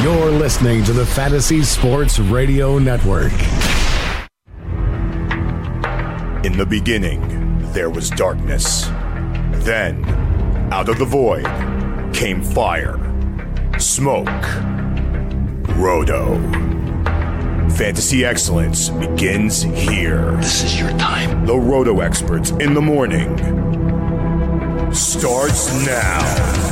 You're listening to the Fantasy Sports Radio Network. In the beginning, there was darkness. Then, out of the void, came fire, smoke, Roto. Fantasy excellence begins here. This is your time. The Roto experts in the morning starts now.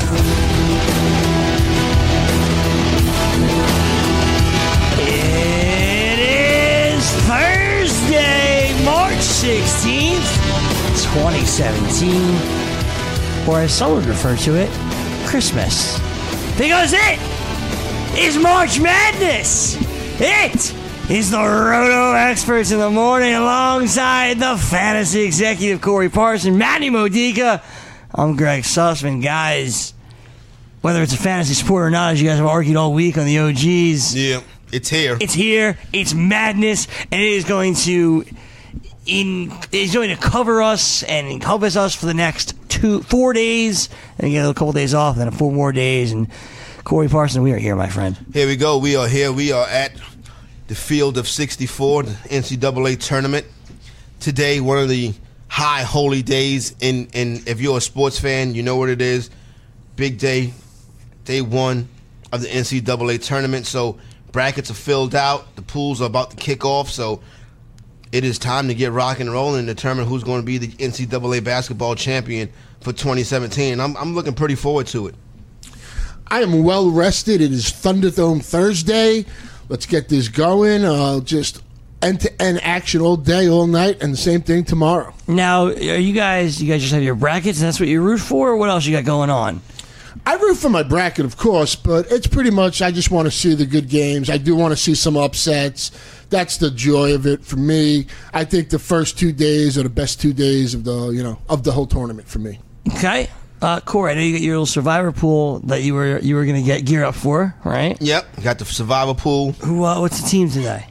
It is Thursday, March 16th, 2017, or as some would refer to it, Christmas. Because it is March Madness. It is the Roto experts in the morning alongside the fantasy executive Corey Parson, Matty Modica. I'm Greg Sussman. Guys, whether it's a fantasy sport or not, as you guys have argued all week on the OGs. Yeah, it's here. It's here. It's madness, and it is going to cover us and encompass us for the next 4 days, and get a couple days off, and then 4 more days. And Corey Parson, we are here, my friend. Here we go. We are here. We are at the Field of 64, the NCAA tournament. Today, one of the high holy days. And if you're a sports fan, you know what it is. Big day, day one of the NCAA tournament. So brackets are filled out. The pools are about to kick off. So it is time to get rocking and rolling and determine who's going to be the NCAA basketball champion for 2017. And I'm looking pretty forward to it. I am well rested. It is Thunderdome Thursday. Let's get this going. Just end-to-end action all day, all night, and the same thing tomorrow. Now, are you guys just have your brackets, and that's what you root for, or what else you got going on? I root for my bracket, of course, but it's pretty much I just want to see the good games. I do want to see some upsets. That's the joy of it for me. I think the first 2 days are the best 2 days of the whole tournament for me. Okay. Corey, I know you got your little survivor pool that you were going to get gear up for, right? Yep, got the survivor pool. What's the team today?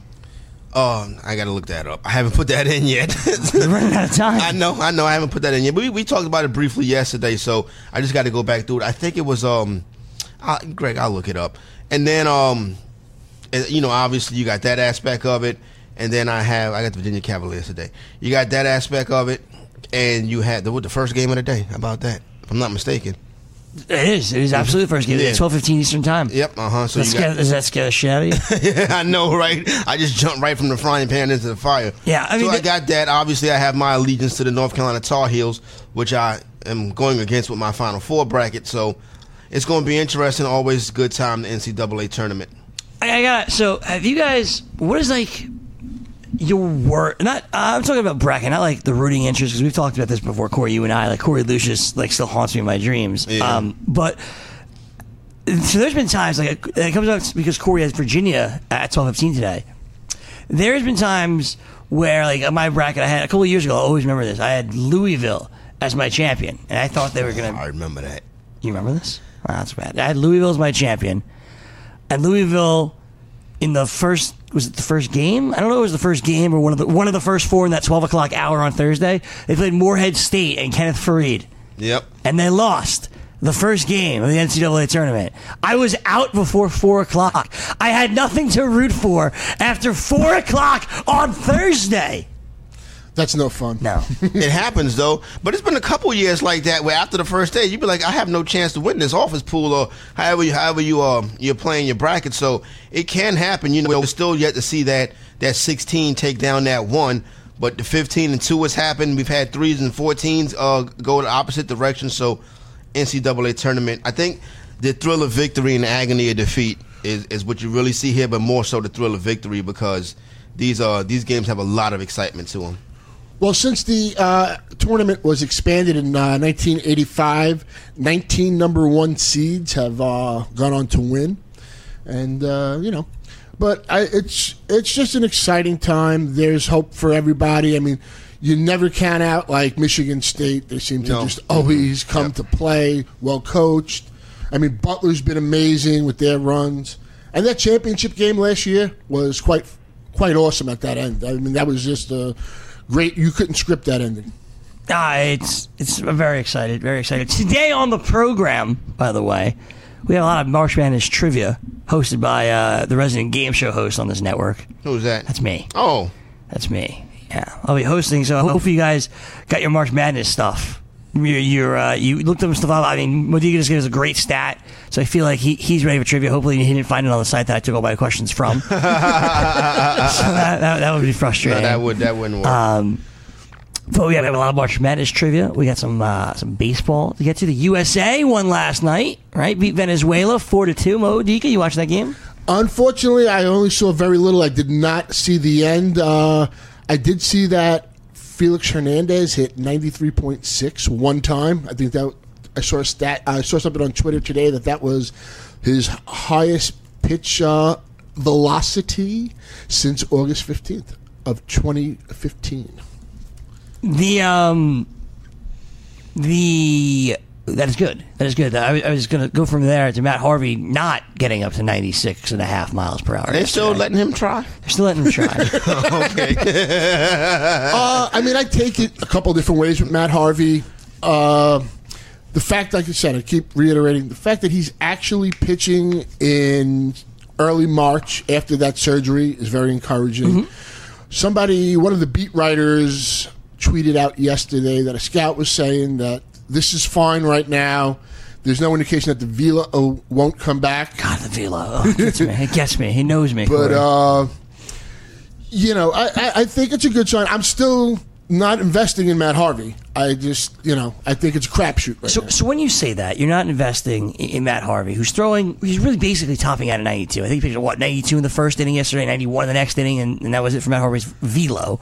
I got to look that up. I haven't put that in yet. You're running out of time. I know. I haven't put that in yet. But we talked about it briefly yesterday, so I just got to go back through it. I think it was Greg. I'll look it up. And then obviously you got that aspect of it, and then I got the Virginia Cavaliers today. You got that aspect of it, and you had the first game of the day. How about that? If I'm not mistaken. It is absolutely the first game. It's 12:15 Eastern time. Yep. So does that scare the shit out of you? Yeah, I know, right? I just jumped right from the frying pan into the fire. Yeah, I got that. Obviously, I have my allegiance to the North Carolina Tar Heels, which I am going against with my Final Four bracket. So it's going to be interesting. Always a good time, the NCAA tournament. So have you guys? What is like your work? I'm talking about bracket, not like the rooting interest, because we've talked about this before, Corey. You and I, like Corey Lucius, still haunts me in my dreams. Yeah. But so there's been times it comes out because Corey has Virginia at 12:15 today. There's been times where my bracket I had a couple of years ago. I always remember this. I had Louisville as my champion, and I thought they were gonna. I remember that. You remember this? Wow, that's bad. I had Louisville as my champion, and Louisville in the first. Was it the first game? I don't know if it was the first game or one of the first 4 in that 12 o'clock hour on Thursday. They played Morehead State and Kenneth Fareed. Yep. And they lost the first game of the NCAA tournament. I was out before 4 o'clock. I had nothing to root for after 4 o'clock on Thursday. That's no fun. No. It happens, though. But it's been a couple years like that where after the first day, you'd be like, I have no chance to win this office pool or however you're playing your bracket. So it can happen. We're still yet to see that 16 take down that 1. But the 15 and 2 has happened. We've had 3s and 14s go the opposite direction. So NCAA tournament, I think the thrill of victory and the agony of defeat is what you really see here, but more so the thrill of victory because these games have a lot of excitement to them. Well, since the tournament was expanded in 1985, 19 number 1 seeds have gone on to win, and but it's just an exciting time. There's hope for everybody. I mean, you never count out Michigan State. They seem to just always come to play, well coached. I mean, Butler's been amazing with their runs, and that championship game last year was quite awesome at that end. I mean, that was just great. You couldn't script that ending. I'm very excited. Very excited. Today on the program, by the way, we have a lot of March Madness trivia. hosted by the resident game show host on this network. Who's that? That's me. Oh. That's me. Yeah, I'll be hosting. So hopefully you guys got your March Madness stuff. You looked up stuff up. I mean, Modiga just gave us a great stat, so I feel like he's ready for trivia. Hopefully he didn't find it on the site that I took all my questions from. So that would be frustrating. No, that wouldn't work. But we have a lot of March Madness trivia. We got some baseball to get to. The USA won last night, right? Beat Venezuela 4-2. Modiga, you watched that game? Unfortunately, I only saw very little. I did not see the end. I did see that Felix Hernandez hit 93.6 one time. I think that I saw a stat. I saw something on Twitter today that was his highest pitch velocity since August 15th of 2015. That is good. That is good. I was going to go from there to Matt Harvey not getting up to 96.5 miles per hour. They're still letting him try? They're still letting him try. Okay. I mean, I take it a couple different ways with Matt Harvey. The fact, like I said, I keep reiterating, the fact that he's actually pitching in early March after that surgery is very encouraging. Mm-hmm. One of the beat writers tweeted out yesterday that a scout was saying that this is fine right now. There's no indication that the Vila won't come back. God, the Vila. Oh, it gets me. He knows me. But, I think it's a good sign. I'm still not investing in Matt Harvey. I just, I think it's a crapshoot right now. So when you say that, you're not investing in Matt Harvey, he's really basically topping out at 92. I think he pitched, 92 in the first inning yesterday, 91 in the next inning, and that was it for Matt Harvey's velo.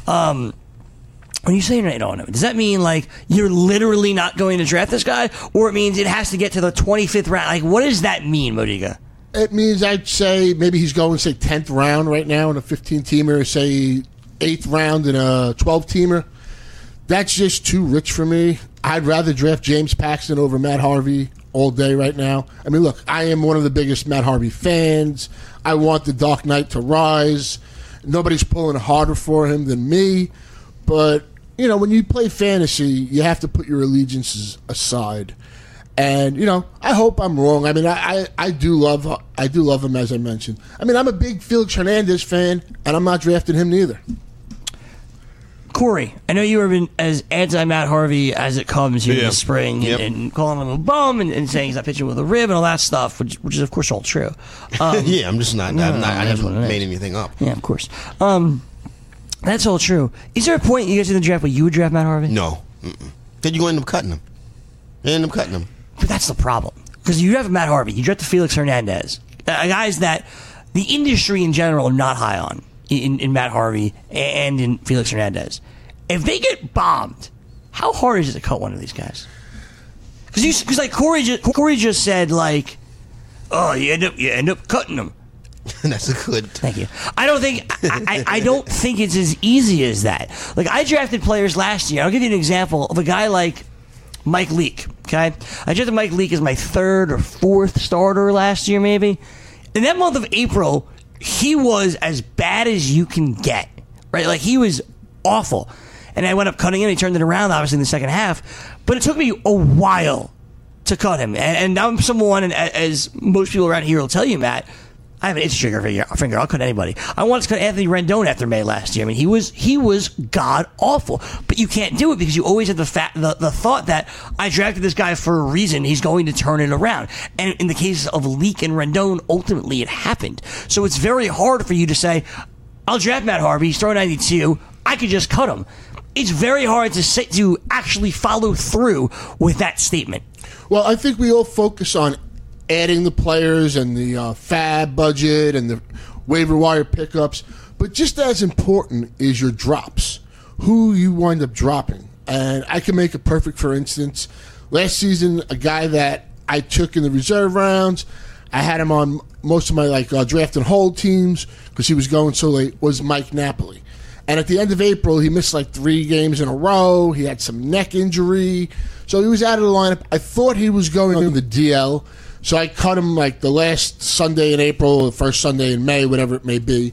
When you say you're not, does that mean like you're literally not going to draft this guy, or it means it has to get to the 25th round? Like, what does that mean, Modiga? It means I'd say maybe he's going, say, 10th round right now in a 15-teamer, say 8th round in a 12-teamer. That's just too rich for me. I'd rather draft James Paxton over Matt Harvey all day right now. I mean, look, I am one of the biggest Matt Harvey fans. I want the Dark Knight to rise. Nobody's pulling harder for him than me, but when you play fantasy, you have to put your allegiances aside. And, I hope I'm wrong. I mean, I do love him, as I mentioned. I mean, I'm a big Felix Hernandez fan, and I'm not drafting him neither. Corey, I know you have been as anti-Matt Harvey as it comes here in the spring, Yep. and calling him a bum and saying he's not pitching with a rib and all that stuff, which is, of course, all true. Yeah, I'm just not. I haven't what it made is. anything up. Yeah, of course. That's all true. Is there a point you guys in the draft where you would draft Matt Harvey? No. Then you're going to end up cutting him. But that's the problem. Because you have Matt Harvey, you draft Felix Hernandez, guys that the industry in general are not high on in Matt Harvey and in Felix Hernandez. If they get bombed, how hard is it to cut one of these guys? Because like Corey just said, like, oh, you end up cutting them. That's a good. Thank you. I don't think it's as easy as that. Like, I drafted players last year. I'll give you an example of a guy like Mike Leake. Okay, I drafted Mike Leake as my 3rd or 4th starter last year, maybe. In that month of April, he was as bad as you can get. Right, like he was awful. And I went up cutting him. He turned it around, obviously, in the second half. But it took me a while to cut him. And I'm someone, and as most people around here will tell you, Matt, I have an itch trigger finger. I'll cut anybody. I wanted to cut Anthony Rendon after May last year. I mean, he was god awful, but you can't do it because you always have the thought that I drafted this guy for a reason. He's going to turn it around. And in the case of Leake and Rendon, ultimately it happened. So it's very hard for you to say, I'll draft Matt Harvey. He's throwing 92. I could just cut him. It's very hard to actually follow through with that statement. Well, I think we all focus on adding the players and the fab budget and the waiver wire pickups. But just as important is your drops, who you wind up dropping. And I can make it perfect, for instance. Last season, a guy that I took in the reserve rounds, I had him on most of my draft and hold teams because he was going so late, was Mike Napoli. And at the end of April, he missed 3 games in a row. He had some neck injury. So he was out of the lineup. I thought he was going on the DL. So I cut him the last Sunday in April, the first Sunday in May, whatever it may be.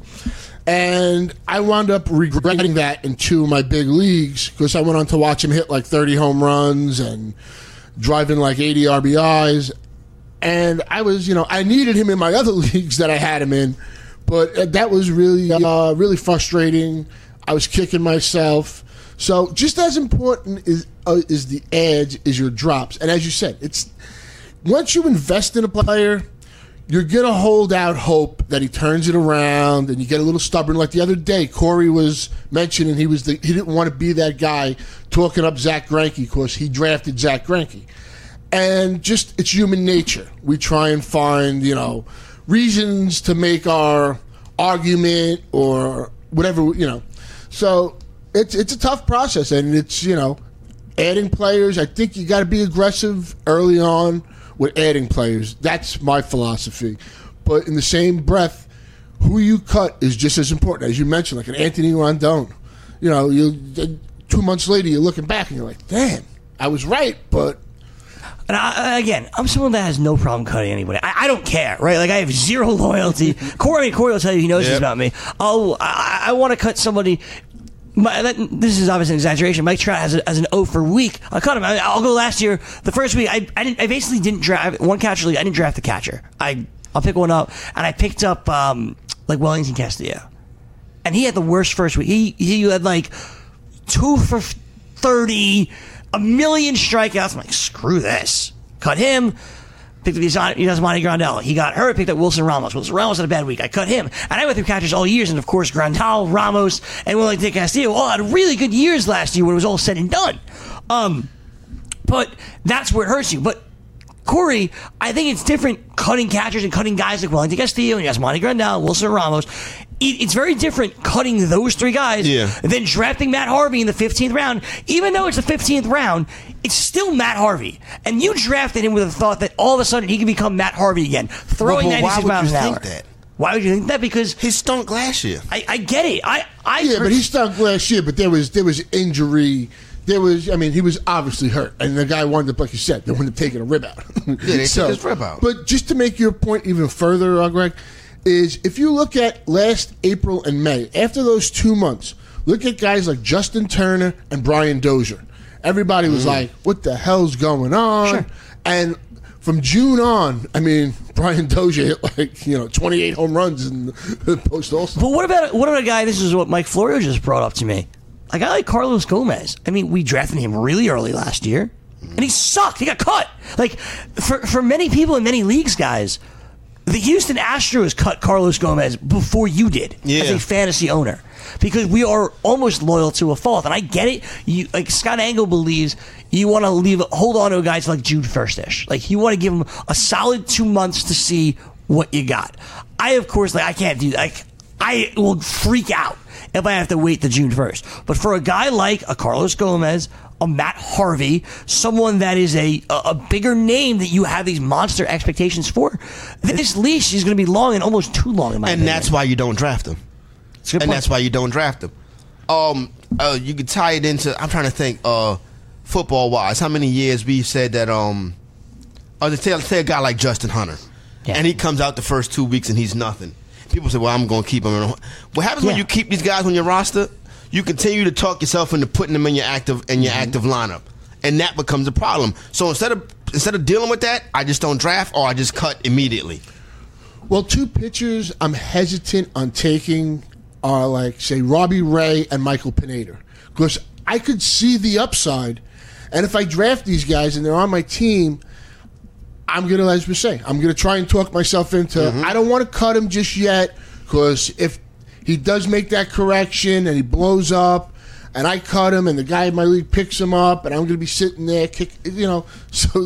And I wound up regretting that in 2 of my big leagues because I went on to watch him hit 30 home runs and drive in 80 RBIs. And I was, I needed him in my other leagues that I had him in, but that was really, really frustrating. I was kicking myself. So just as important is the edge is your drops. And as you said, it's once you invest in a player, you're going to hold out hope that he turns it around and you get a little stubborn. Like the other day, Corey was mentioning he didn't want to be that guy talking up Zach Greinke because he drafted Zach Greinke. And just, it's human nature. We try and find, reasons to make our argument or whatever, So it's a tough process, and it's, adding players. I think you got to be aggressive early on with adding players. That's my philosophy. But in the same breath, who you cut is just as important. As you mentioned, like an Anthony Rondon. 2 months later, you're looking back and you're like, damn, I was right, but... And I'm someone that has no problem cutting anybody. I don't care, right? Like, I have zero loyalty. Corey will tell you he knows this about me. I want to cut somebody... this is obviously an exaggeration. Mike Trout has an O for week. I cut him. I'll go last year. The first week, I basically didn't draft one catcher league. I didn't draft the catcher. I'll pick one up, and I picked up Wellington Castillo, and he had the worst first week. He had 2 for 30, a million strikeouts. I'm like, screw this. Cut him. Picked up Yasmani Grandal. He got hurt. Picked up Wilson Ramos. Wilson Ramos had a bad week. I cut him. And I went through catchers all years. And, of course, Grandal, Ramos, and Wellington Castillo all had really good years last year when it was all said and done. But that's where it hurts you. But, Corey, I think it's different cutting catchers and cutting guys like Wellington Castillo and Yasmani Grandal, Wilson Ramos. It's very different cutting those 3 guys than drafting Matt Harvey in the 15th round. Even though it's the 15th round, it's still Matt Harvey. And you drafted him with the thought that all of a sudden he can become Matt Harvey again, throwing 96 miles an hour. Why would you think that? Why would you think that? Because he stunk last year. I get it. But he stunk last year, but there was injury. He was obviously hurt. And the guy wanted to, like you said, they wanted to take a rib out. They took his rib out. But just to make your point even further, Greg, is if you look at last April and May, after those 2 months, look at guys like Justin Turner and Brian Dozier. Everybody was like, what the hell's going on? Sure. And from June on, Brian Dozier hit 28 home runs in the post-All-Star. But what about a guy, this is what Mike Florio just brought up to me, a guy like Carlos Gomez. We drafted him really early last year, and he sucked. He got cut. For many people in many leagues, guys, the Houston Astros cut Carlos Gomez before you did as a fantasy owner, because we are almost loyal to a fault. And I get it. Scott Engel believes you want to hold on to a guy to June 1st-ish. You want to give him a solid 2 months to see what you got. I, of course, I can't do that. I will freak out if I have to wait to June 1st. But for a guy like a Carlos Gomez, a Matt Harvey, someone that is a bigger name that you have these monster expectations for, this leash is going to be long and almost too long in my opinion. And that's why you don't draft him. That's why you don't draft him. You could tie it into, I'm trying to think, football-wise, how many years we've said that, say a guy like Justin Hunter, and he comes out the first 2 weeks and he's nothing. People say, well, I'm going to keep him. What happens when you keep these guys on your roster? You continue to talk yourself into putting them in your active lineup, and that becomes a problem. So instead of dealing with that, I just don't draft or I just cut immediately. Well, 2 pitchers I'm hesitant on taking are say Robbie Ray and Michael Pineda, because I could see the upside, and if I draft these guys and they're on my team, I'm going to, as we say, I'm going to try and talk myself into, I don't want to cut him just yet, because if he does make that correction and he blows up and I cut him and the guy in my league picks him up and I'm going to be sitting there, so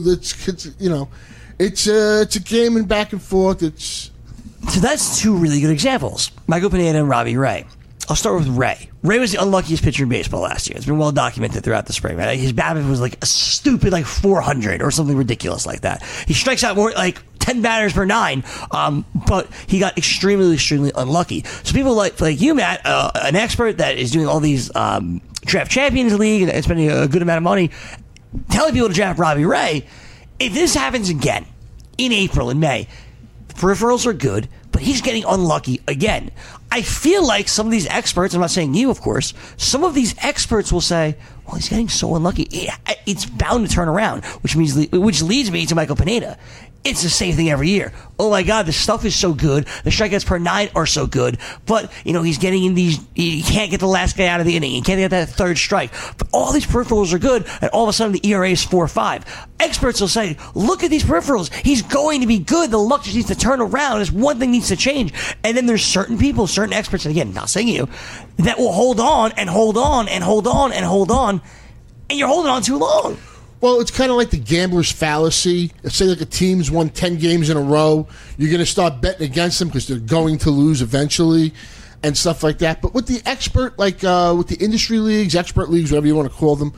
it's a game and back and forth. So that's 2 really good examples, Michael Pineda and Robbie Ray. I'll start with Ray. Ray was the unluckiest pitcher in baseball last year. It's been well documented throughout the spring. Right? His BABIP was a stupid 400 or something ridiculous like that. He strikes out more 10 batters per 9, but he got extremely, extremely unlucky. So people like you, Matt, an expert that is doing all these draft Champions League and spending a good amount of money, telling people to draft Robbie Ray. If this happens again in April and May, peripherals are good, but he's getting unlucky again. I feel like some of these experts, I'm not saying you, of course, some of these experts will say, well, he's getting so unlucky. It's bound to turn around, which leads me to Michael Pineda. It's the same thing every year. Oh my God, the stuff is so good. The strikeouts per 9 are so good. But, he's getting in these, he can't get the last guy out of the inning. He can't get that third strike. But all these peripherals are good, and all of a sudden the ERA is 4.5. Experts will say, look at these peripherals. He's going to be good. The luck just needs to turn around. There's one thing needs to change. And then there's certain people, certain experts, and again, not saying you, that will hold on and hold on and hold on and hold on, and you're holding on too long. Well, it's kind of like the gambler's fallacy. Say like a team's won 10 games in a row, you're going to start betting against them because they're going to lose eventually and stuff like that. But with the expert, like with the industry leagues, expert leagues, whatever you want to call them,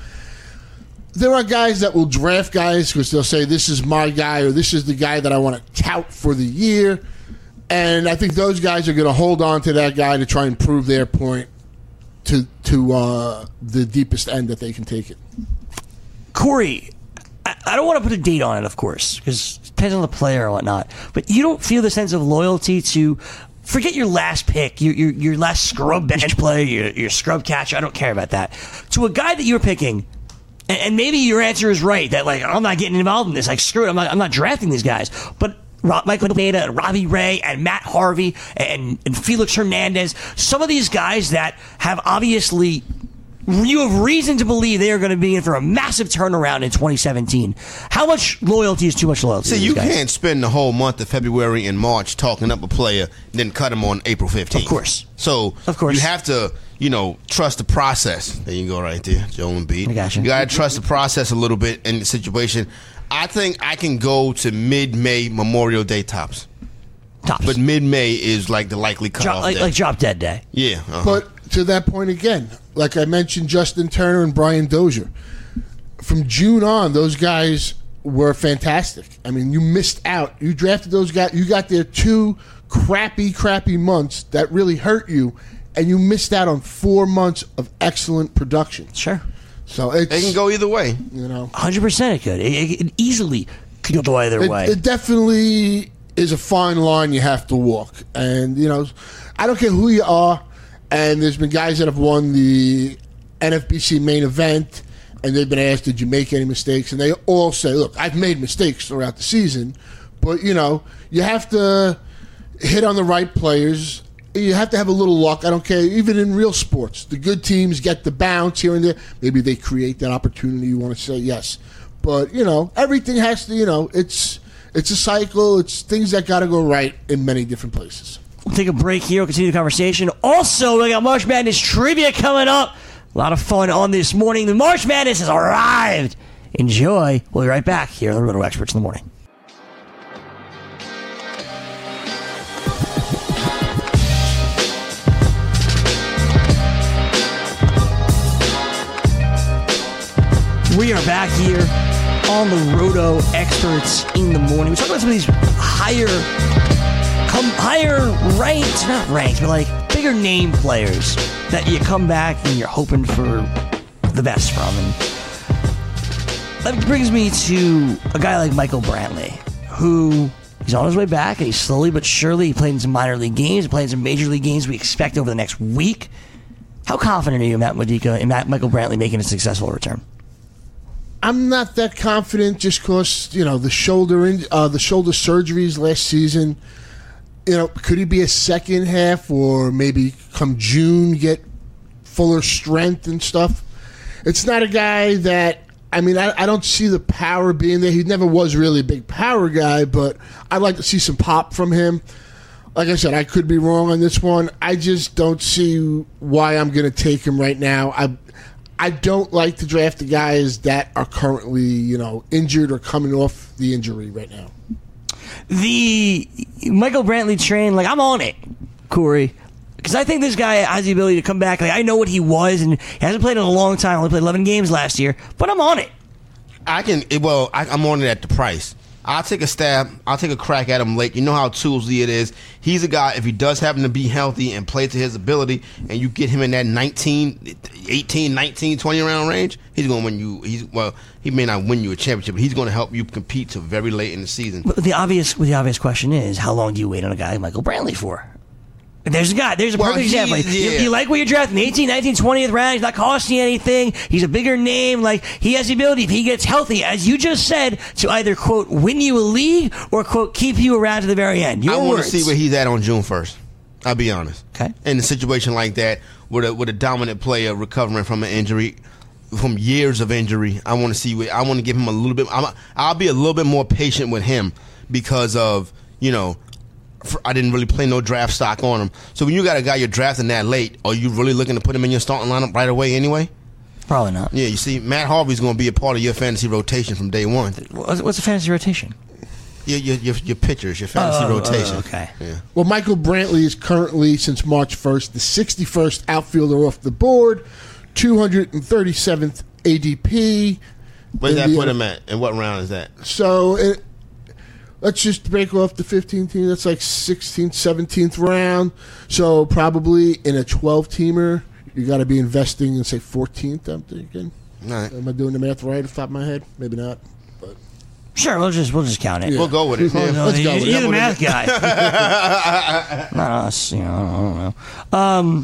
there are guys that will draft guys because they'll say, this is my guy or this is the guy that I want to tout for the year. And I think those guys are going to hold on to that guy to try and prove their point to the deepest end that they can take it. Corey, I don't want to put a date on it, of course, because it depends on the player or whatnot. But you don't feel the sense of loyalty to, forget your last pick, your last scrub bench player, your scrub catcher. I don't care about that. To a guy that you're picking, and maybe your answer is right, that like I'm not getting involved in this. Like screw it, I'm not drafting these guys. But Michael Pineda and Robbie Ray and Matt Harvey and Felix Hernandez, some of these guys that have obviously. You have reason to believe they are going to be in for a massive turnaround in 2017. How much loyalty is too much loyalty? See, you can't spend the whole month of February and March talking up a player, then cut him on April 15th. Of course. So, of course. You have to, trust the process. There you go right there, Joel Embiid. I got you. You got to trust the process a little bit in the situation. I think I can go to mid-May, Memorial Day tops. But mid-May is like the likely cutoff day. Like drop dead day. Yeah. But to that point again, like I mentioned, Justin Turner and Brian Dozier. From June on, those guys were fantastic. I mean, you missed out. You drafted those guys. You got there 2 crappy months that really hurt you, and you missed out on 4 months of excellent production. Sure. So it can go either way. 100% it could. It easily could go either way. It definitely is a fine line you have to walk. And, I don't care who you are. And there's been guys that have won the NFBC main event, and they've been asked, did you make any mistakes? And they all say, look, I've made mistakes throughout the season, but, you have to hit on the right players. You have to have a little luck. I don't care. Even in real sports, the good teams get the bounce here and there. Maybe they create that opportunity. You want to say yes. But, everything has to, it's a cycle. It's things that got to go right in many different places. We'll take a break here. We'll continue the conversation. Also, we got March Madness trivia coming up. A lot of fun on this morning. The March Madness has arrived. Enjoy. We'll be right back here on the Roto Experts in the Morning. We are back here on the Roto Experts in the Morning. We're talking about some of these higher ranked, not ranked, but like bigger name players that you come back and you're hoping for the best from. And that brings me to a guy like Michael Brantley, who he's on his way back, and he's slowly but surely, he played in some minor league games, he played in some major league games we expect over the next week. How confident are you in Matt Modica and Michael Brantley making a successful return? I'm not that confident just because, the shoulder surgeries last season. Could he be a second half or maybe come June get fuller strength and stuff? It's not a guy that, I don't see the power being there. He never was really a big power guy, but I'd like to see some pop from him. Like I said, I could be wrong on this one. I just don't see why I'm going to take him right now. I don't like to draft the guys that are currently, injured or coming off the injury right now. The Michael Brantley train, I'm on it, Corey, because I think this guy has the ability to come back. I know what he was, and he hasn't played in a long time. Only played 11 games last year, but I'm on it. I'm on it at the price. I'll take a stab. I'll take a crack at him late. You know how toolsy it is. He's a guy, if he does happen to be healthy and play to his ability, and you get him in that 18, 19, 20 round range, he's going to win you. He may not win you a championship, but he's going to help you compete till very late in the season. But the obvious question is, how long do you wait on a guy like Michael Brantley for? There's a guy. There's a perfect example. You like what you're drafting. 18th, 19th, 20th round. He's not costing you anything. He's a bigger name. Like, he has the ability, if he gets healthy, as you just said, to either, quote, win you a league or, quote, keep you around to the very end. I want to see where he's at on June 1st. I'll be honest. Okay. In a situation like that, with a dominant player recovering from an injury, from years of injury, I want to see. I want to give him a little bit. I'll be a little bit more patient with him because of, I didn't really play no draft stock on him. So when you got a guy you're drafting that late, are you really looking to put him in your starting lineup right away anyway? Probably not. Yeah, you see, Matt Harvey's going to be a part of your fantasy rotation from day one. What's the fantasy rotation? Your pitchers, your fantasy rotation. Okay. Yeah. Well, Michael Brantley is currently, since March 1st, the 61st outfielder off the board, 237th ADP. Where did that put him at? And what round is that? So, let's just break off the 15th team. That's like 16th, 17th round. So, probably in a 12-teamer, you got to be investing in, say, 14th, I'm thinking. All right. Am I doing the math right off the top of my head? Maybe not. But Sure, we'll just count it. We'll go with it. Yeah. Let's go with it. You're the math guy. Not us, I don't know.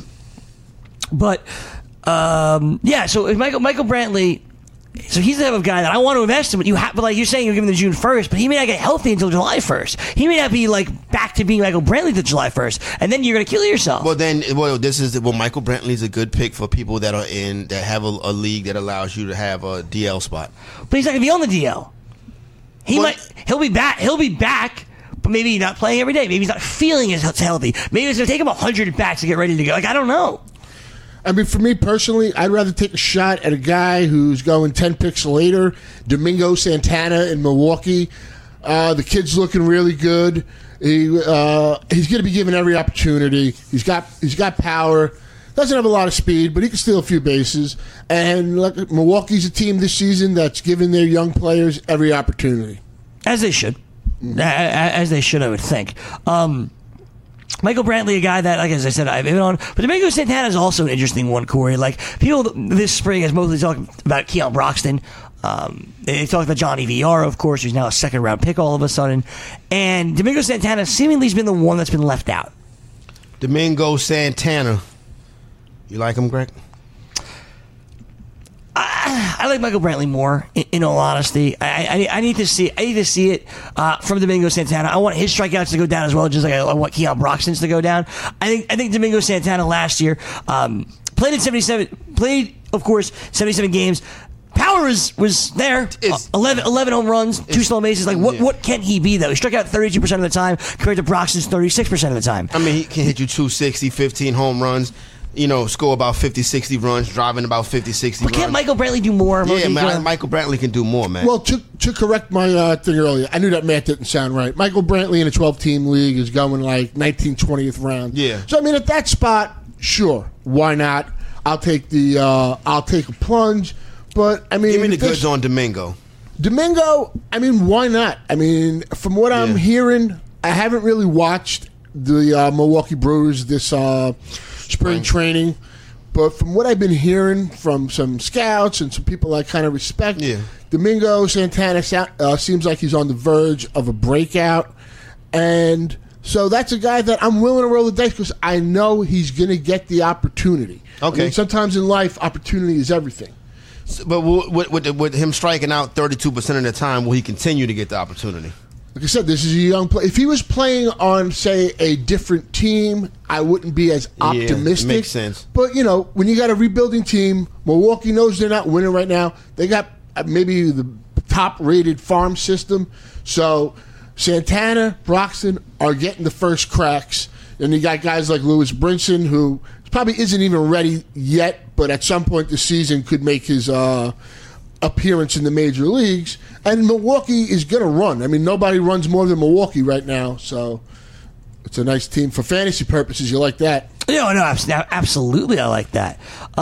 So if Michael Brantley, so he's the type of guy that I want to invest in, but like you're saying, you're giving him the June 1st, but he may not get healthy until July 1st. He may not be like back to being Michael Brantley to July 1st, and then you're going to kill yourself. Well, Michael Brantley's a good pick for people that have a league that allows you to have a DL spot. But he's not going to be on the DL. He'll be back, but maybe not playing every day. Maybe he's not feeling as healthy. Maybe it's going to take him 100 bats to get ready to go. Like, I don't know. I mean, for me personally, I'd rather take a shot at a guy who's going 10 picks later, Domingo Santana in Milwaukee. The kid's looking really good. He's going to be given every opportunity. He's got power. Doesn't have a lot of speed, but he can steal a few bases. And Milwaukee's a team this season that's giving their young players every opportunity. As they should. As they should, I would think. Michael Brantley, a guy that, like as I said, I've been on. But Domingo Santana is also an interesting one, Corey. Like, people this spring has mostly talked about Keon Broxton. They talked about Johnny VR, of course, who's now a second-round pick all of a sudden. And Domingo Santana seemingly has been the one that's been left out. Domingo Santana. You like him, Greg? I like Michael Brantley more. In all honesty, I need to see it from Domingo Santana. I want his strikeouts to go down as well, just like I want Keon Broxton's to go down. I think Domingo Santana last year played 77 games. Power was there. 11 home runs, 2 stolen bases. Like, what can he be, though? He struck out 32% of the time compared to Broxton's 36% of the time. I mean, he can hit you 260, 15 home runs. Score about 50, 60 runs, driving about 50, 60 runs. But can't Michael Brantley do more? Yeah, man, Michael Brantley can do more, man. Well, to correct my thing earlier, I knew that math didn't sound right. Michael Brantley in a 12-team league is going like 19th, 20th round. Yeah. So, I mean, at that spot, sure, why not? I'll take a plunge. But, I mean, give me the goods on Domingo. Domingo, I mean, why not? I mean, from what I'm hearing, I haven't really watched the Milwaukee Brewers this spring training, but from what I've been hearing from some scouts and some people I kind of respect, Domingo Santana seems like he's on the verge of a breakout, and so that's a guy that I'm willing to roll the dice because I know he's going to get the opportunity. Okay. I mean, sometimes in life, opportunity is everything. But with him striking out 32% of the time, will he continue to get the opportunity? Like I said, this is a young player. If he was playing on, say, a different team, I wouldn't be as optimistic. Makes sense. But, when you got a rebuilding team, Milwaukee knows they're not winning right now. They got maybe the top-rated farm system. So Santana, Broxton are getting the first cracks. And you got guys like Lewis Brinson, who probably isn't even ready yet, but at some point this season could make his appearance in the major leagues. And Milwaukee is going to run. I mean, nobody runs more than Milwaukee right now, so it's a nice team for fantasy purposes. You like that? No, absolutely, I like that.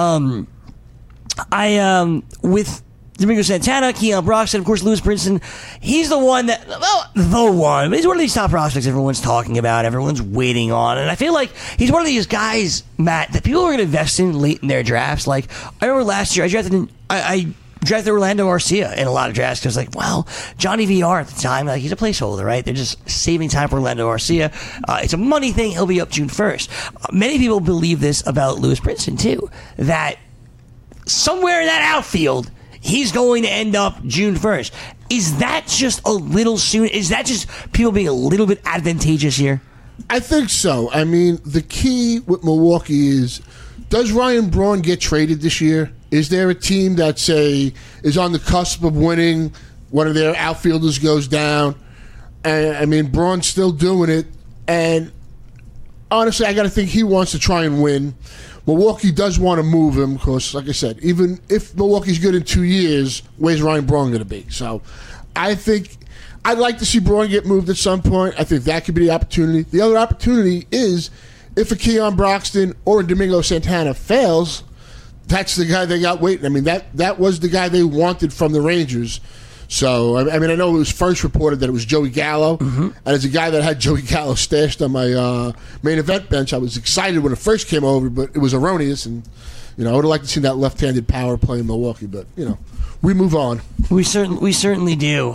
With Domingo Santana, Keon Broxton, of course, Lewis Brinson, he's the one that, he's one of these top prospects everyone's talking about, everyone's waiting on, and I feel like he's one of these guys, Matt, that people are going to invest in late in their drafts. Like, I remember last year, I drafted drafted Orlando Arcia in a lot of drafts because, like, well, Johnny VR at the time, like, he's a placeholder, right? They're just saving time for Orlando Arcia. It's a money thing. He'll be up June 1st. Many people believe this about Lewis Brinson, too, that somewhere in that outfield, he's going to end up June 1st. Is that just a little soon? Is that just people being a little bit advantageous here? I think so. I mean, the key with Milwaukee is, does Ryan Braun get traded this year? Is there a team that, say, is on the cusp of winning, one of their outfielders goes down? And, I mean, Braun's still doing it. And honestly, I got to think he wants to try and win. Milwaukee does want to move him because, like I said, even if Milwaukee's good in 2 years, where's Ryan Braun going to be? So I think I'd like to see Braun get moved at some point. I think that could be the opportunity. The other opportunity is if a Keon Broxton or a Domingo Santana fails, that's the guy they got waiting. I mean, that was the guy they wanted from the Rangers. So, I mean, I know it was first reported that it was Joey Gallo. Mm-hmm. And as a guy that had Joey Gallo stashed on my main event bench, I was excited when it first came over, but it was erroneous. And, I would have liked to see that left-handed power play in Milwaukee. But, we move on. We certainly do.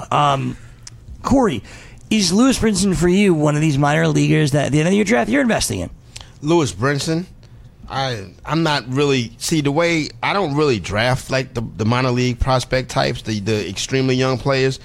Corey, is Lewis Brinson for you one of these minor leaguers that at the end of your draft you're investing in? Lewis Brinson? I'm not really the way I don't really draft like the minor league prospect types, the extremely young players.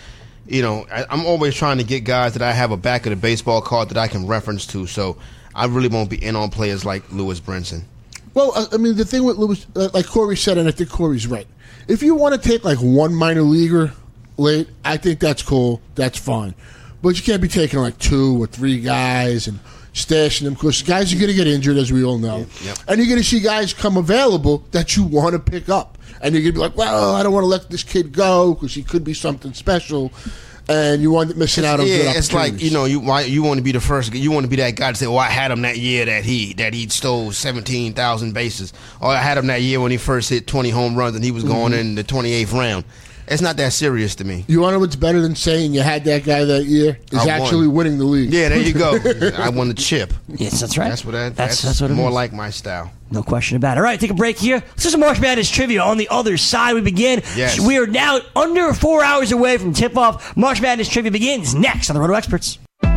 I'm always trying to get guys that I have a back of the baseball card that I can reference to. So I really won't be in on players like Lewis Brinson. Well, I mean, the thing with Lewis, like Corey said, and I think Corey's right. If you want to take like one minor leaguer late, I think that's cool. That's fine. But you can't be taking like 2 or 3 guys and stashing them because guys are going to get injured, as we all know. Yep. And you're going to see guys come available that you want to pick up. And you're going to be like, well, I don't want to let this kid go because he could be something special. And you wind up missing out on good opportunities. It's like, you want to be the first. You want to be that guy to say, I had him that year that he stole 17,000 bases. Or I had him that year when he first hit 20 home runs and he was going in the 28th round. It's not that serious to me. You want to know what's better than saying you had that guy that year? Is actually winning the league. Yeah, there you go. I won the chip. Yes, that's right. That's what more like my style. No question about it. All right, take a break here. This is a March Madness trivia. On the other side, we begin. Yes. We are now under 4 hours away from tip-off. March Madness trivia begins next on the Roto Experts.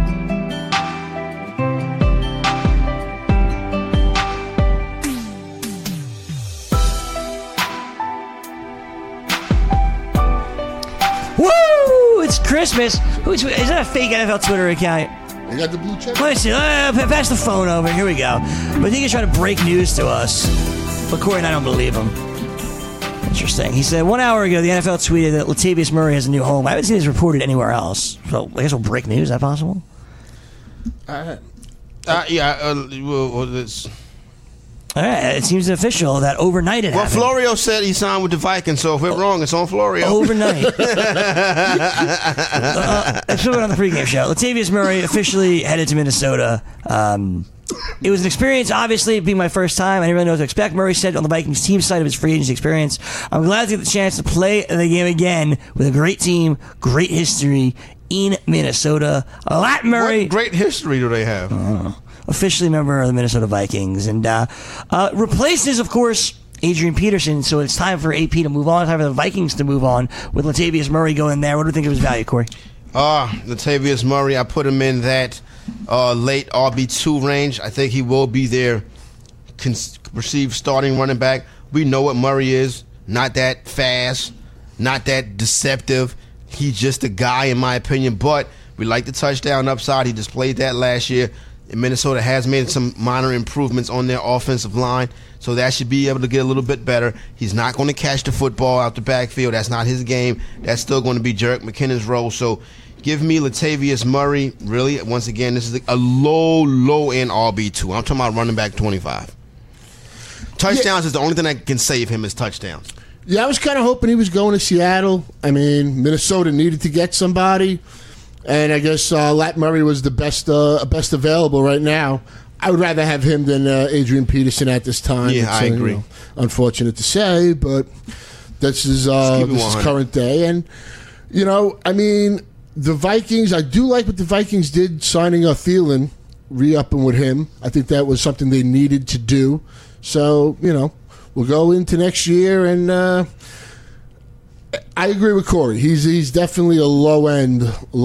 Woo! It's Christmas. Is that a fake NFL Twitter account? You got the blue check? Let's see. Pass the phone over. Here we go. But I think he's trying to break news to us. But Corey and I don't believe him. Interesting. He said 1 hour ago the NFL tweeted that Latavius Murray has a new home. I haven't seen this reported anywhere else. So I guess we'll break news. Is that possible? All right, it seems official that overnight it happened. Florio said he signed with the Vikings, so if we're wrong, it's on Florio. Overnight. Let's put it on the pregame show. Latavius Murray officially headed to Minnesota. It was an experience, obviously, being my first time. I didn't really know what to expect. Murray said on the Vikings team side of his free agency experience, I'm glad to get the chance to play the game again with a great team, great history in Minnesota. Lat Murray. What great history do they have? Officially a member of the Minnesota Vikings. And replaces, of course, Adrian Peterson. So it's time for AP to move on. It's time for the Vikings to move on with Latavius Murray going there. What do you think of his value, Corey? Latavius Murray, I put him in that late RB2 range. I think he will be their perceived starting running back. We know what Murray is. Not that fast. Not that deceptive. He's just a guy, in my opinion. But we like the touchdown upside. He displayed that last year. Minnesota has made some minor improvements on their offensive line, so that should be able to get a little bit better. He's not going to catch the football out the backfield. That's not his game. That's still going to be Jerick McKinnon's role. So give me Latavius Murray. Really, once again, this is a low-end RB2. I'm talking about running back 25. Touchdowns is the only thing that can save him is touchdowns. Yeah, I was kind of hoping he was going to Seattle. I mean, Minnesota needed to get somebody. And I guess Lat Murray was the best available right now. I would rather have him than Adrian Peterson at this time. Yeah, I agree. Unfortunate to say, but this is current day. And, I mean, the Vikings, I do like what the Vikings did signing Thielen, re-upping with him. I think that was something they needed to do. So, we'll go into next year and I agree with Corey. He's definitely a low end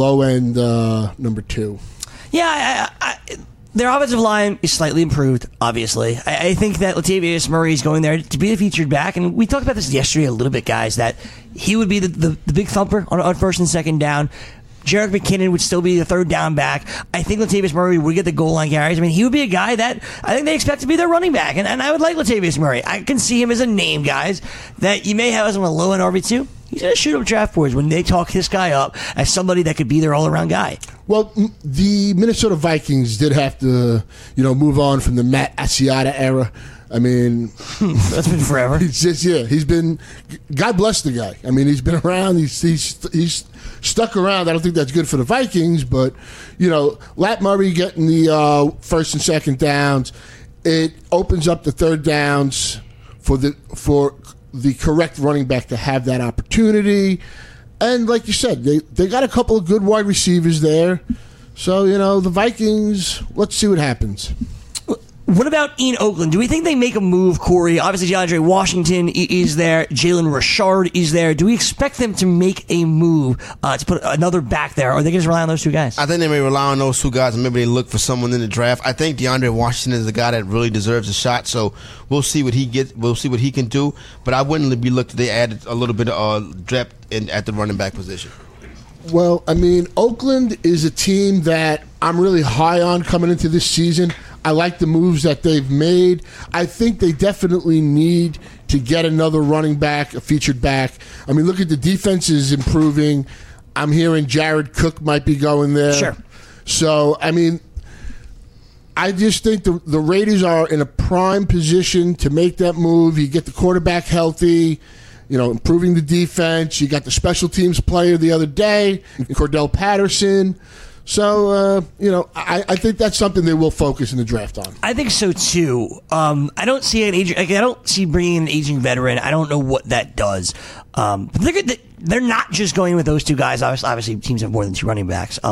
number 2. Yeah, their offensive line is slightly improved, obviously. I think that Latavius Murray is going there to be the featured back, and we talked about this yesterday a little bit, guys, that he would be the big thumper on first and second down. Jerick McKinnon would still be the third down back. I think Latavius Murray would get the goal line carries. I mean, he would be a guy that I think they expect to be their running back, and I would like Latavius Murray. I can see him as a name, guys, that you may have as a low end RB2. He's going to shoot up draft boards when they talk this guy up as somebody that could be their all-around guy. Well, the Minnesota Vikings did have to, move on from the Matt Asiata era. I mean, that's been forever. He's been. God bless the guy. I mean, he's been around. He's stuck around. I don't think that's good for the Vikings, but Lat Murray getting the first and second downs, it opens up the third downs for the correct running back to have that opportunity. And like you said, they got a couple of good wide receivers there. So, the Vikings, let's see what happens. What about in Oakland? Do we think they make a move, Corey? Obviously, DeAndre Washington is there. Jalen Richard is there. Do we expect them to make a move to put another back there, or are they going to just rely on those two guys? I think they may rely on those two guys, and maybe they look for someone in the draft. I think DeAndre Washington is a guy that really deserves a shot, so we'll see what he gets. We'll see what he can do. But I wouldn't be looked. They added a little bit of depth at the running back position. Well, I mean, Oakland is a team that I'm really high on coming into this season. I like the moves that they've made. I think they definitely need to get another running back, a featured back. I mean, look at the defense is improving. I'm hearing Jared Cook might be going there. Sure. So, I mean, I just think the Raiders are in a prime position to make that move. You get the quarterback healthy, improving the defense. You got the special teams player the other day, Cordell Patterson. So, I think that's something they will focus in the draft on. I think so, too. I don't see I don't see bringing in an aging veteran. I don't know what that does. But they're not just going with those two guys. Obviously, teams have more than two running backs.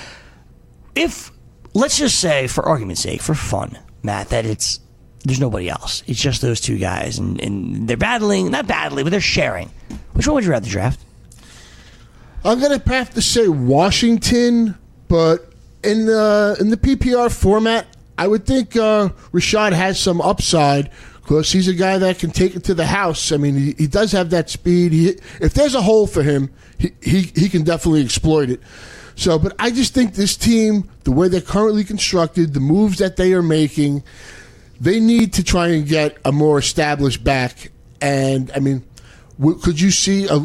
If, let's just say, for argument's sake, for fun, Matt, that there's nobody else. It's just those two guys, and they're battling, not battling, but they're sharing. Which one would you rather draft? I'm going to have to say Washington. But in the PPR format, I would think Rashad has some upside because he's a guy that can take it to the house. I mean, he does have that speed. If there's a hole for him, he can definitely exploit it. So, but I just think this team, the way they're currently constructed, the moves that they are making, they need to try and get a more established back. And, I mean, could you see a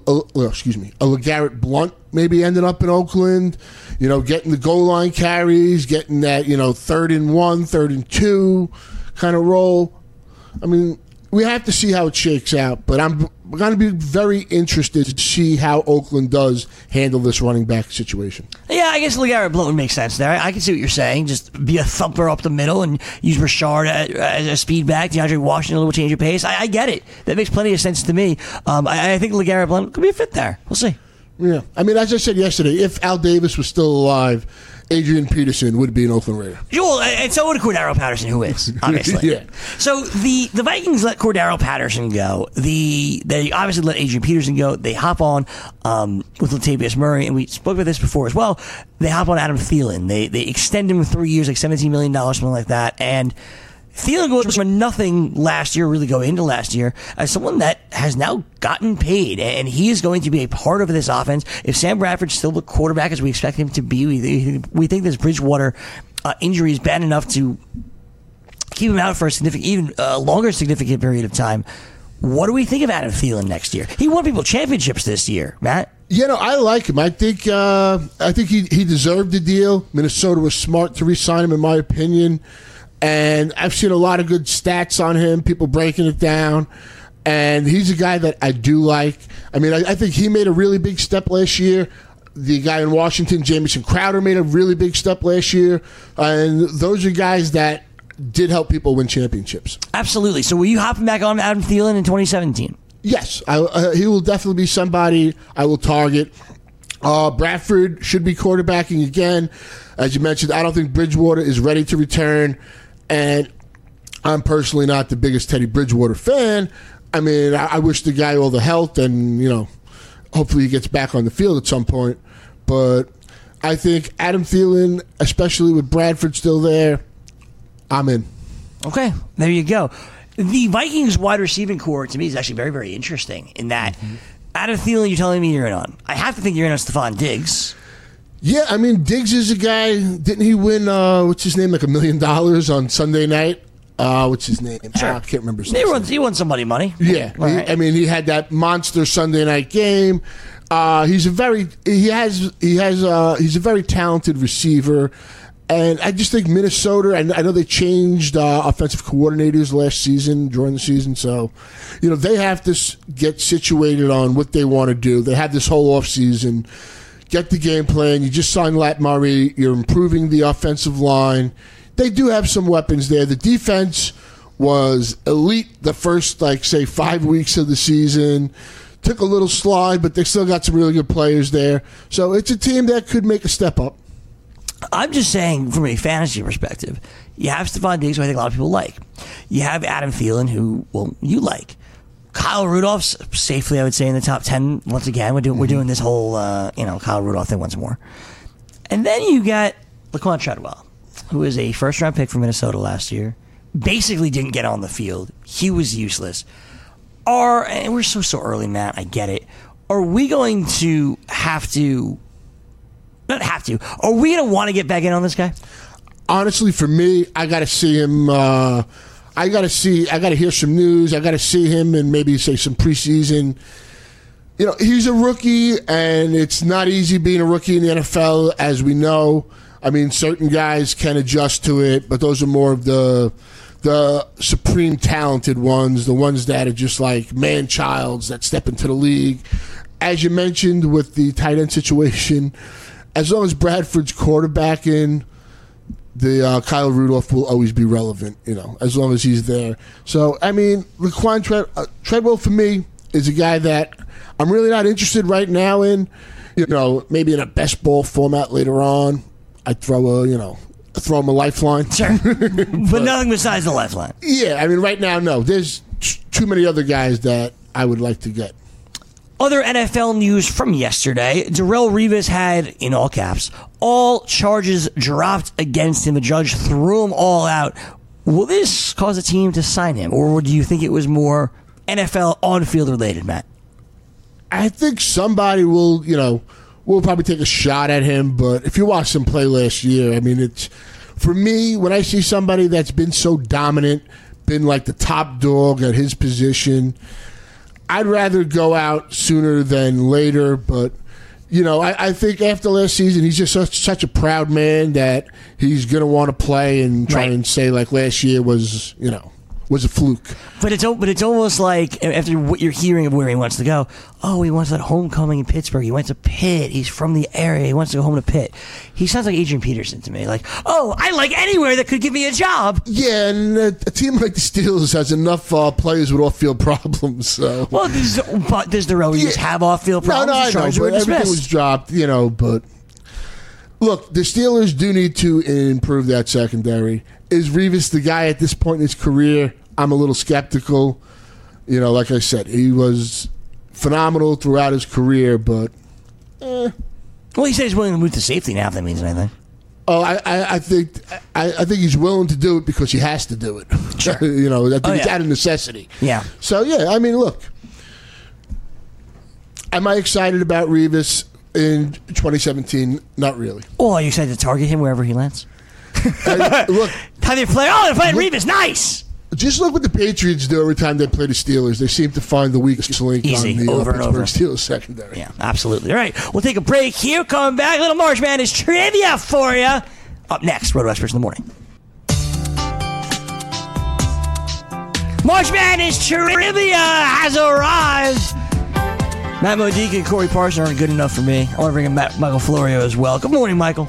LeGarrette Blount maybe ending up in Oakland, getting the goal line carries, getting that, 3rd and 1, 3rd and 2 kind of role? I mean, we have to see how it shakes out, but I'm going to be very interested to see how Oakland does handle this running back situation. Yeah, I guess LeGarrette Blount would make sense there. I can see what you're saying. Just be a thumper up the middle and use Richard as a speed back. DeAndre Washington, a little change of pace. I get it. That makes plenty of sense to me. I think LeGarrette Blount could be a fit there. We'll see. Yeah. I mean, as I said yesterday, if Al Davis was still alive, Adrian Peterson would be an Oakland Raider. Well, and so would Cordero Patterson, who is, obviously. Yeah. So the Vikings let Cordero Patterson go. They obviously let Adrian Peterson go. They hop on with Latavius Murray, and we spoke about this before as well. They hop on Adam Thielen. They extend him 3 years, like $17 million, something like that. And Thielen goes from nothing last year, really going into last year, as someone that has now gotten paid, and he is going to be a part of this offense. If Sam Bradford's still the quarterback as we expect him to be, we think this Bridgewater injury is bad enough to keep him out for a significant, longer significant period of time. What do we think of Adam Thielen next year? He won people championships this year, Matt. I like him. I think he deserved the deal. Minnesota was smart to re-sign him, in my opinion. And I've seen a lot of good stats on him, people breaking it down. And he's a guy that I do like. I mean, I think he made a really big step last year. The guy in Washington, Jamison Crowder, made a really big step last year. And those are guys that did help people win championships. Absolutely. So will you hop back on Adam Thielen in 2017? Yes. He will definitely be somebody I will target. Bradford should be quarterbacking again. As you mentioned, I don't think Bridgewater is ready to return. And I'm personally not the biggest Teddy Bridgewater fan. I mean, I wish the guy all the health and, hopefully he gets back on the field at some point. But I think Adam Thielen, especially with Bradford still there, I'm in. Okay, there you go. The Vikings wide receiving core, to me, is actually very, very interesting in that Adam Thielen, you're telling me you're in on. I have to think you're in on Stephon Diggs. Yeah, I mean, Diggs is a guy, didn't he win, what's his name, like $1 million on Sunday night? What's his name? Sure. I can't remember his name. He won somebody money. Yeah, Right. he had that monster Sunday night game. He's a very talented receiver, and I just think Minnesota. And I know they changed offensive coordinators last season during the season, so they have to get situated on what they want to do. They have this whole offseason. Get the game plan. You just signed Lat Murray. You're improving the offensive line. They do have some weapons there. The defense was elite the first, 5 weeks of the season. Took a little slide, but they still got some really good players there. So it's a team that could make a step up. I'm just saying, from a fantasy perspective, you have Stephon Diggs, who I think a lot of people like. You have Adam Thielen, who, you like. Kyle Rudolph's safely, I would say, in the top 10 once again. We're doing this whole, Kyle Rudolph thing once more. And then you got Laquan Treadwell, who is a first-round pick from Minnesota last year. Basically didn't get on the field. He was useless. And we're so early, Matt, I get it. Are we going to have to... Not have to. Are we going to want to get back in on this guy? Honestly, for me, I got to see him... I got to hear some news. I got to see him and maybe say some preseason. He's a rookie, and it's not easy being a rookie in the NFL, as we know. I mean, certain guys can adjust to it, but those are more of the supreme talented ones, the ones that are just like man-childs that step into the league. As you mentioned with the tight end situation, as long as Bradford's quarterbacking, the Kyle Rudolph will always be relevant, as long as he's there. So, I mean, Laquan Treadwell, for me, is a guy that I'm really not interested right now in. Maybe in a best ball format later on, I'd throw him a lifeline. Sure. but nothing besides the lifeline. Yeah, I mean, right now, no. There's too many other guys that I would like to get. Other NFL news from yesterday, Darrelle Revis had, in all caps, all charges dropped against him. A judge threw them all out. Will this cause a team to sign him, or do you think it was more NFL on-field related, Matt? I think somebody will probably take a shot at him, but if you watched him play last year, I mean, it's for me, when I see somebody that's been so dominant, been like the top dog at his position, I'd rather go out sooner than later, but I think after last season, he's just such a proud man that he's going to want to play and try and say like last year was a fluke. But it's almost like after what you're hearing of where he wants to go. Oh, he wants that homecoming in Pittsburgh. He went to Pitt. He's from the area. He wants to go home to Pitt. He sounds like Adrian Peterson to me. Like, I like anywhere that could give me a job. Yeah, and a team like the Steelers has enough players with off-field problems. So. Well, does Darrelle Revis have off-field problems? No, I know, but everything was dropped, but... Look, the Steelers do need to improve that secondary. Is Revis the guy at this point in his career? I'm a little skeptical. Like I said, he was phenomenal throughout his career, but... Well, he said he's willing to move to safety now, if that means anything. Oh, I think he's willing to do it because he has to do it. Sure. I think it's out of necessity. Yeah. So, yeah, I mean, look. Am I excited about Revis in 2017? Not really. Oh, are you excited to target him wherever he lands? Look. How they play? Oh, they're playing Revis. Nice! Just look what the Patriots do every time they play the Steelers. They seem to find the weakest link on the Pittsburgh Steelers secondary. Yeah, absolutely. All right, we'll take a break here. Coming back, little March Madness trivia for you. Up next, Roto Experts in the morning. March Madness trivia has arrived. Matt Modica and Corey Parson aren't good enough for me. I want to bring in Michael Florio as well. Good morning, Michael.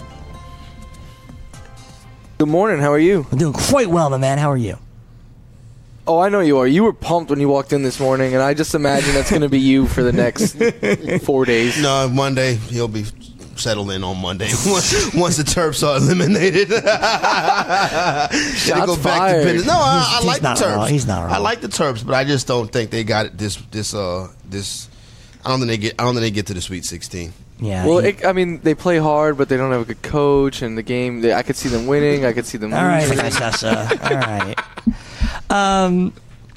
Good morning. How are you? I'm doing quite well, my man. How are you? Oh, I know you are. You were pumped when you walked in this morning, and I just imagine that's going to be you for the next 4 days. No, Monday, he'll be settled in on Monday once the Terps are eliminated. Shots go back fired. to business. No, I like the Terps. He's not wrong. I like the Terps, but I just don't think they got it this I don't think they get to the Sweet 16. Yeah. Well, they play hard, but they don't have a good coach, and the game. I could see them winning. I could see them all right, losing. Francesa. All right.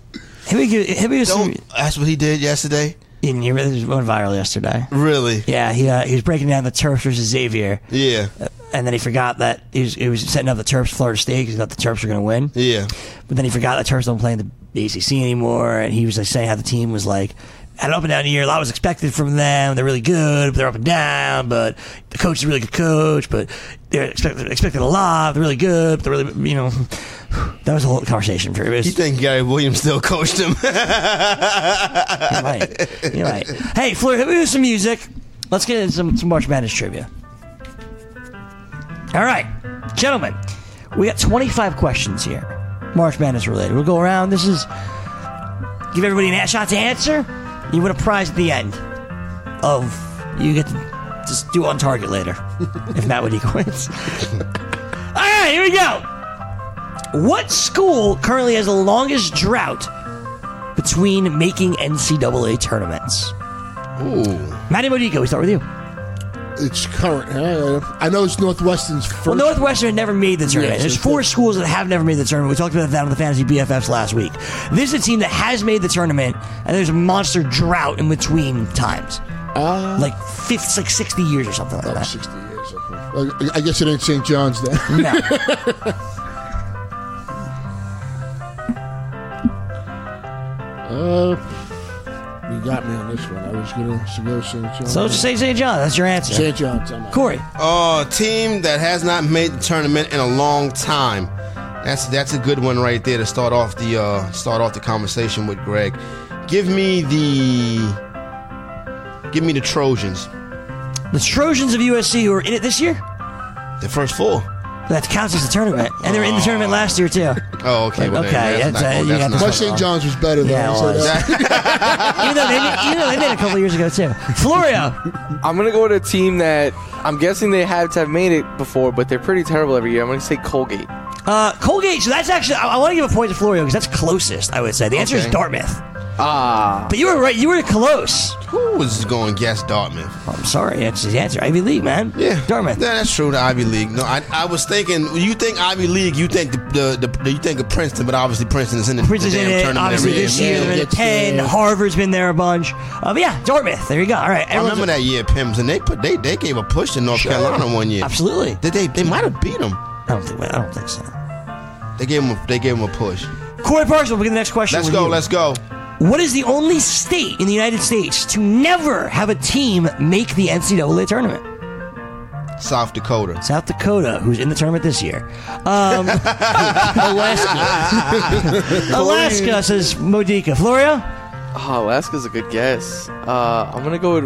That's what he did yesterday? He really went viral yesterday. Really? Yeah, he was breaking down the Terps versus Xavier. Yeah. And then he forgot that he was setting up the Terps Florida State because he thought the Terps were going to win. Yeah. But then he forgot that Terps don't play in the ACC anymore, and he was like saying how the team was like had an up and down year. A lot was expected from them. They're really good, but they're up and down. But the coach is a really good coach, but they're expected a lot. They're really good, but they're really, that was a whole conversation for him. You think Gary Williams still coached him? You're right. Hey, Fleur, hit me with some music. Let's get into some March Madness trivia. All right, gentlemen, we got 25 questions here, March Madness related. We'll go around. This is give everybody a shot to answer. You win a prize at the end you get to just do on target later if Matt Woody quits. All right, here we go. What school currently has the longest drought between making NCAA tournaments? Ooh. Matty Modico, we start with you. It's current. I know it's Northwestern's first. Well, Northwestern never made the tournament. Yes, There's 4 schools that have never made the tournament. We talked about that on the Fantasy BFFs last week. This is a team that has made the tournament, and there's a monster drought in between times. Like 60 years or something like that. 60 years. Okay. I guess it ain't St. John's then. No. You got me on this one. I was going to go St. John's. So just say St. John. That's your answer. St. John's. Corey. Team that has not made the tournament in a long time. That's a good one right there to start off the conversation with Greg. Give me the Trojans. The Trojans of USC who are in it this year? The first 4. That counts as a tournament. And they were in the tournament last year, too. Oh, okay. Well, okay. My St. John's was better than even though they made it a couple years ago, too. Florio. I'm going to go with a team that I'm guessing they had to have made it before, but they're pretty terrible every year. I'm going to say Colgate. Colgate, so that's actually, I want to give a point to Florio because that's closest, I would say. The answer is Dartmouth. But you were right. You were close. Who was going to guess Dartmouth? Oh, I'm sorry. That's the answer. Ivy League, man. Yeah. Dartmouth. Yeah, that's true. The Ivy League. No, I was thinking. You think Ivy League? You think you think of Princeton, but obviously Princeton is in the damn tournament obviously every this year. year. They're at 10. Harvard's been there a bunch. But yeah, Dartmouth. There you go. All right. I remember that year, Pims, and they gave a push to North Carolina one year. Absolutely. They might have beat them. I don't think so. They gave him a push. Corey Parson, we'll get the next question. Let's go. What is the only state in the United States to never have a team make the NCAA tournament? South Dakota. South Dakota, who's in the tournament this year. Alaska, says Modica. Florio? Oh, Alaska's a good guess. I'm going to go with,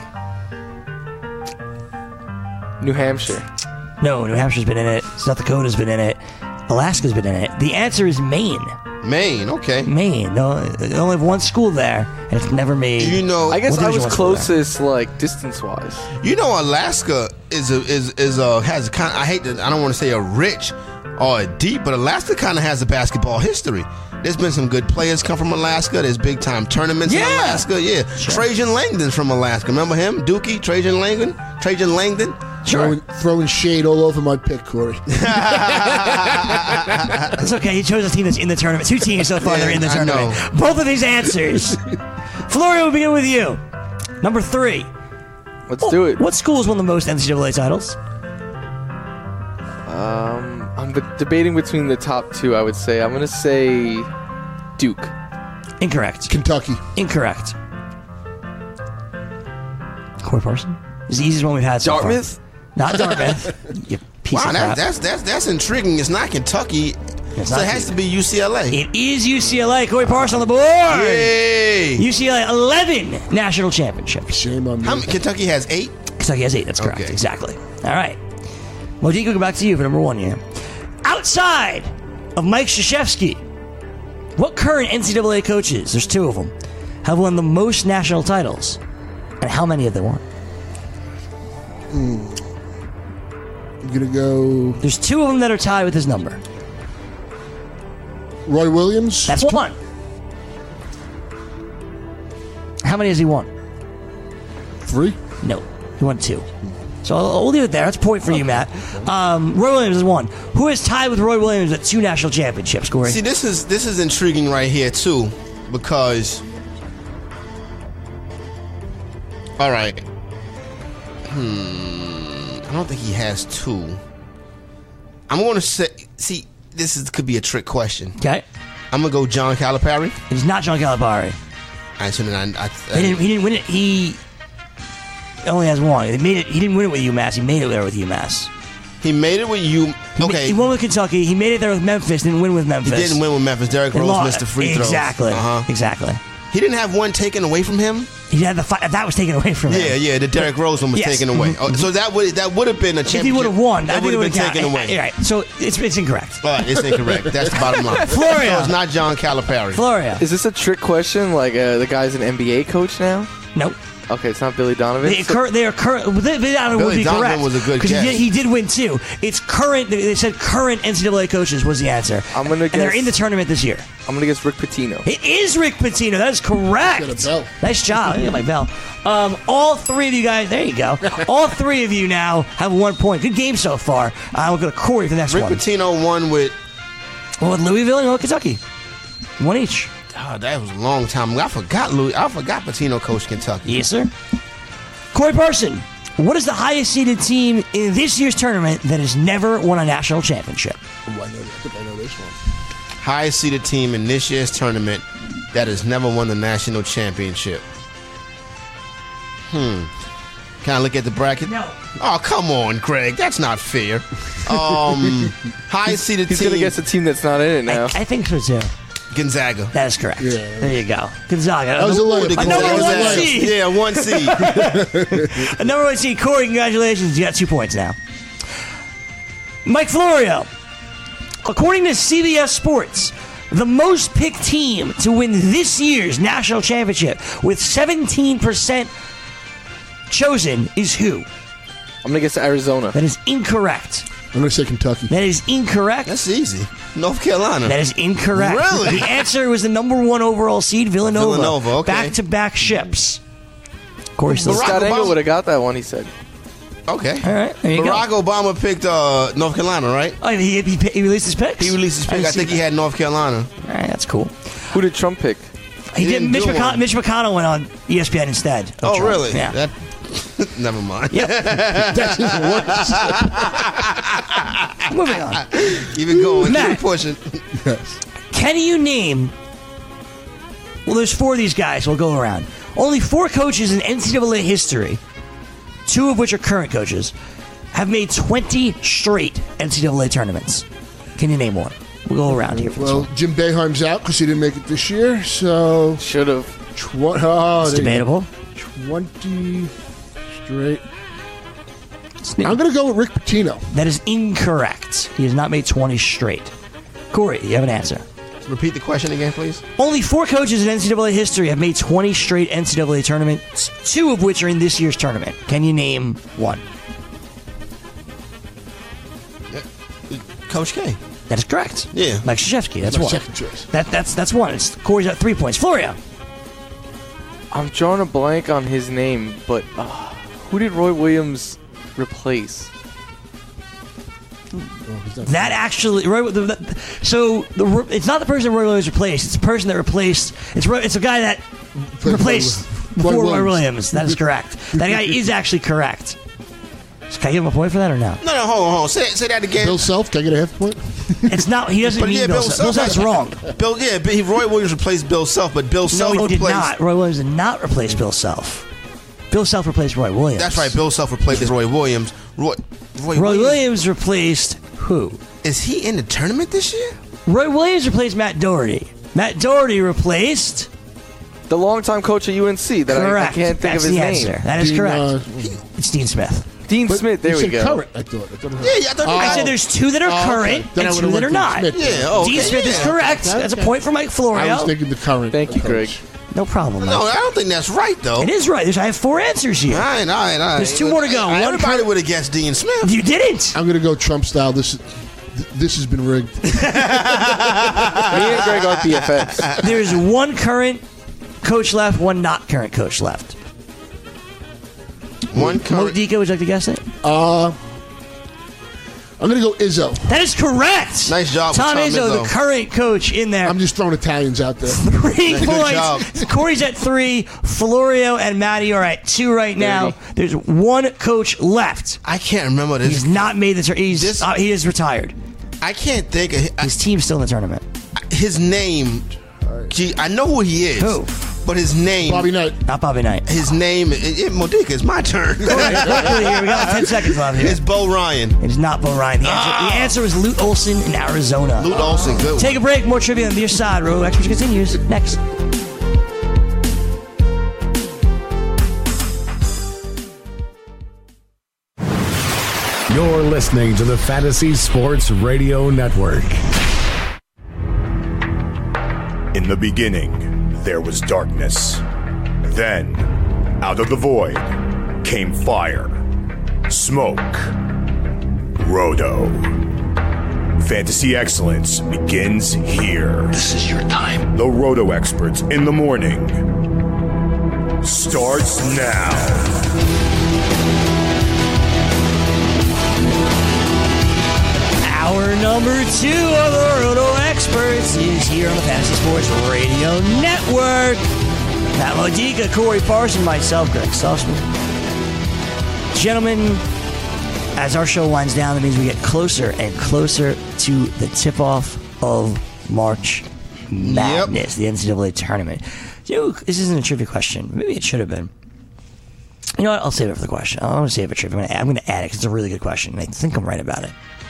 New Hampshire. No, New Hampshire's been in it. South Dakota's been in it. Alaska's been in it. The answer is Maine. Maine, okay. Maine. No, they only have one school there, and it's never made. I guess I was closest, distance-wise. Alaska has kind of, I don't want to say a rich or a deep, but Alaska kind of has a basketball history. There's been some good players come from Alaska. There's big-time tournaments in Alaska. Yeah, sure. Trajan Langdon's from Alaska. Remember him? Dookie, Trajan Langdon? Sure. Throwing shade all over my pick, Corey. It's okay. He chose a team that's in the tournament. 2 teams so far that are in the tournament. Both of these answers. Florio, we'll begin with you. Number 3. Let's do it. What schools won the most NCAA titles? I'm debating between the top 2, I would say. I'm going to say Duke. Incorrect. Kentucky. Incorrect. Corey Parson? It's the easiest one we've had so far. Dartmouth? Not Dartmouth. You piece of crap. That's intriguing. It's not Kentucky. It has to be UCLA. It is UCLA. Corey Parson on the board. Yay! UCLA, 11 national championships. Shame on me. Kentucky has 8? Kentucky has 8. That's correct. Okay. Exactly. All right. Modico, go back to you for number 1 here. Outside of Mike Krzyzewski, what current NCAA coaches, there's 2 of them, have won the most national titles? And how many have they won? I'm going to go... There's 2 of them that are tied with his number. Roy Williams? That's 1. How many has he won? 3? No, he won 2. So I'll leave it there. That's a point for you, Matt. Roy Williams is 1. Who is tied with Roy Williams at 2 national championships, Corey? See, this is intriguing right here too, because all right, I don't think he has 2. I'm going to say, see, could be a trick question. Okay. I'm gonna go John Calipari. It's not John Calipari. All right, so then He didn't win it. He only has 1. He didn't win it with UMass. He made it there with UMass. He made it with you. Okay. He won with Kentucky. He made it there with Memphis. Didn't win with Memphis. He didn't win with Memphis. Derrick Rose missed the free throws. Exactly. Exactly. He didn't have one taken away from him. He had that was taken away from him. Yeah. The Derrick Rose one was taken away. Oh, so that would have been a championship. If he would have won, that would have been taken away. Right. So it's incorrect. All right, it's incorrect. That's the bottom line. Florio. So it's not John Calipari. Florio. Is this a trick question? Like the guy's an NBA coach now? Nope. Okay, it's not Billy Donovan. They are current. Billy Donovan would be Donovan correct. was a good guess. He did win 2. It's current. They said current NCAA coaches was the answer. I'm gonna guess. And they're in the tournament this year. I'm gonna guess Rick Pitino. It is Rick Pitino. That is correct. Got a bell. Nice job. I got my bell. All 3 of you guys. There you go. All 3 of you now have 1 point. Good game so far. We'll go to Corey for the next Rick one. Pitino won with. Well, with Louisville and Kentucky. 1 each. Oh, that was a long time ago. I forgot Pitino coached Kentucky. Yes, sir. Corey Parson, what is the highest seeded team in this year's tournament that has never won a national championship? I think I know this one. Highest seeded team in this year's tournament that has never won the national championship. Can I look at the bracket? No. Oh, come on, Greg. That's not fair. Highest seeded He's team. gonna guess a team that's not in it now. I think so too. Gonzaga. That is correct. Yeah. There you go. Gonzaga. That was a layup. A number 1 seed. Yeah, 1 seed. A number 1 seed. Corey, congratulations. You got 2 points now. Mike Florio. According to CBS Sports, the most picked team to win this year's national championship with 17% chosen is who? I'm gonna guess Arizona. That is incorrect. I'm going to say Kentucky. That is incorrect. That's easy. North Carolina. That is incorrect. Really? The answer was the number 1 overall seed, Villanova. Villanova, okay. Back-to-back ships. Corey still. Barack Scott Engel Obama- would have got that one. He said. Okay. All right, there you Barack go. Obama picked North Carolina, right? Oh, he released his picks? He released his pick. I think he had North Carolina. All right, that's cool. Who did Trump pick? He did. didn't Mitch do one. McConnell went on ESPN instead. of Oh, Trump. really? Yeah. Never mind. That's even worse. Moving on. Keep it going. Matt. Keep it pushing. Can you name? Well, there's 4 of these guys. We'll go around. Only 4 coaches in NCAA history, 2 of which are current coaches, have made 20 straight NCAA tournaments. Can you name one? We'll go around here. For this Well, one. Jim Boeheim's out because he didn't make it this year. So, Should have. It's there you go. debatable. 20 straight. I'm going to go with Rick Pitino. That is incorrect. He has not made 20 straight. Corey, you have an answer. Repeat the question again, please. Only 4 coaches in NCAA history have made 20 straight NCAA tournaments, 2 of which are in this year's tournament. Can you name one? Coach K. That is correct. Yeah. Mike Krzyzewski. That's My one. second choice. That's one. Corey's at 3 points. Florio. I'm drawing a blank on his name, but who did Roy Williams replace? That actually, it's not the person Roy Williams replaced. It's the person that replaced. It's a guy that replaced before Roy Williams. That is correct. That guy is actually correct. Can I give him a point for that or no? No, hold on. Say that again. Bill Self, can I get a half point? It's not. He doesn't But mean yeah, Bill Bill Self. Bill Self- Self's wrong. Roy Williams replaced Bill Self, but Bill No, Self he did replaced. not. Roy Williams did not replace Bill Self. Bill Self replaced Roy Williams. That's right. Bill Self replaced Roy Williams. Roy Williams replaced who? Is he in the tournament this year? Roy Williams replaced Matt Doherty. Matt Doherty replaced. The longtime coach at UNC that I Correct. can't think That's of his the name. answer. That is Dean, correct. It's Dean Smith. Dean Smith. There you we said go. current, I thought. Yeah, I thought. I said there's 2 that are current Then I and 2 would've that are went not. Dean Smith. Yeah, okay, Dean Smith is yeah. correct. That's a point for Mike Florio. I was thinking the current. Thank you, Greg. No problem. No, Mike. I don't think that's right though. It is right. I have 4 answers here. All right. There's 2 more to go. One Everybody would have guessed Dean Smith. You didn't. I'm going to go Trump style. This has been rigged. Me and Greg are BFFs. There's 1 current coach left, 1 not current coach left. One current. Modica, would you like to guess it? I'm going to go Izzo. That is correct. Nice job, Tom Tom Izzo, Izzo. the current coach in there. I'm just throwing Italians out there. 3 Good job. points. Corey's at 3. Florio and Matty are at 2 right now. There's one coach left. I can't remember this. He's not made the tournament. He is retired. I can't think of His team's still in the tournament. his name. Gee, I know who he is. Who? But his name. Bobby Knight. Not Bobby Knight. His name. Modica, it's my turn. Quickly here, we got 10 seconds left here. It's Bo Ryan. It is not Bo Ryan. The answer was Lute Olson in Arizona. Lute Olson, good. Take a break. More trivia on the other side. Roto Experts continues next. You're listening to the Fantasy Sports Radio Network. In the beginning, there was darkness. Then, out of the void, came fire, smoke, Roto. Fantasy excellence begins here. This is your time. The Roto Experts in the morning starts now. Hour number 2 of the Roto Experts is here on the Fantasy Sports Radio Network. Matt Modica, Corey Parson, myself, Greg Sussman. Gentlemen, as our show winds down, that means we get closer and closer to the tip-off of March Madness, the NCAA tournament. Dude, this isn't a trivia question. Maybe it should have been. You know what? I'll save it for the question. I'm going to save it for trivia. I'm going to add it because it's a really good question. I think I'm right about it.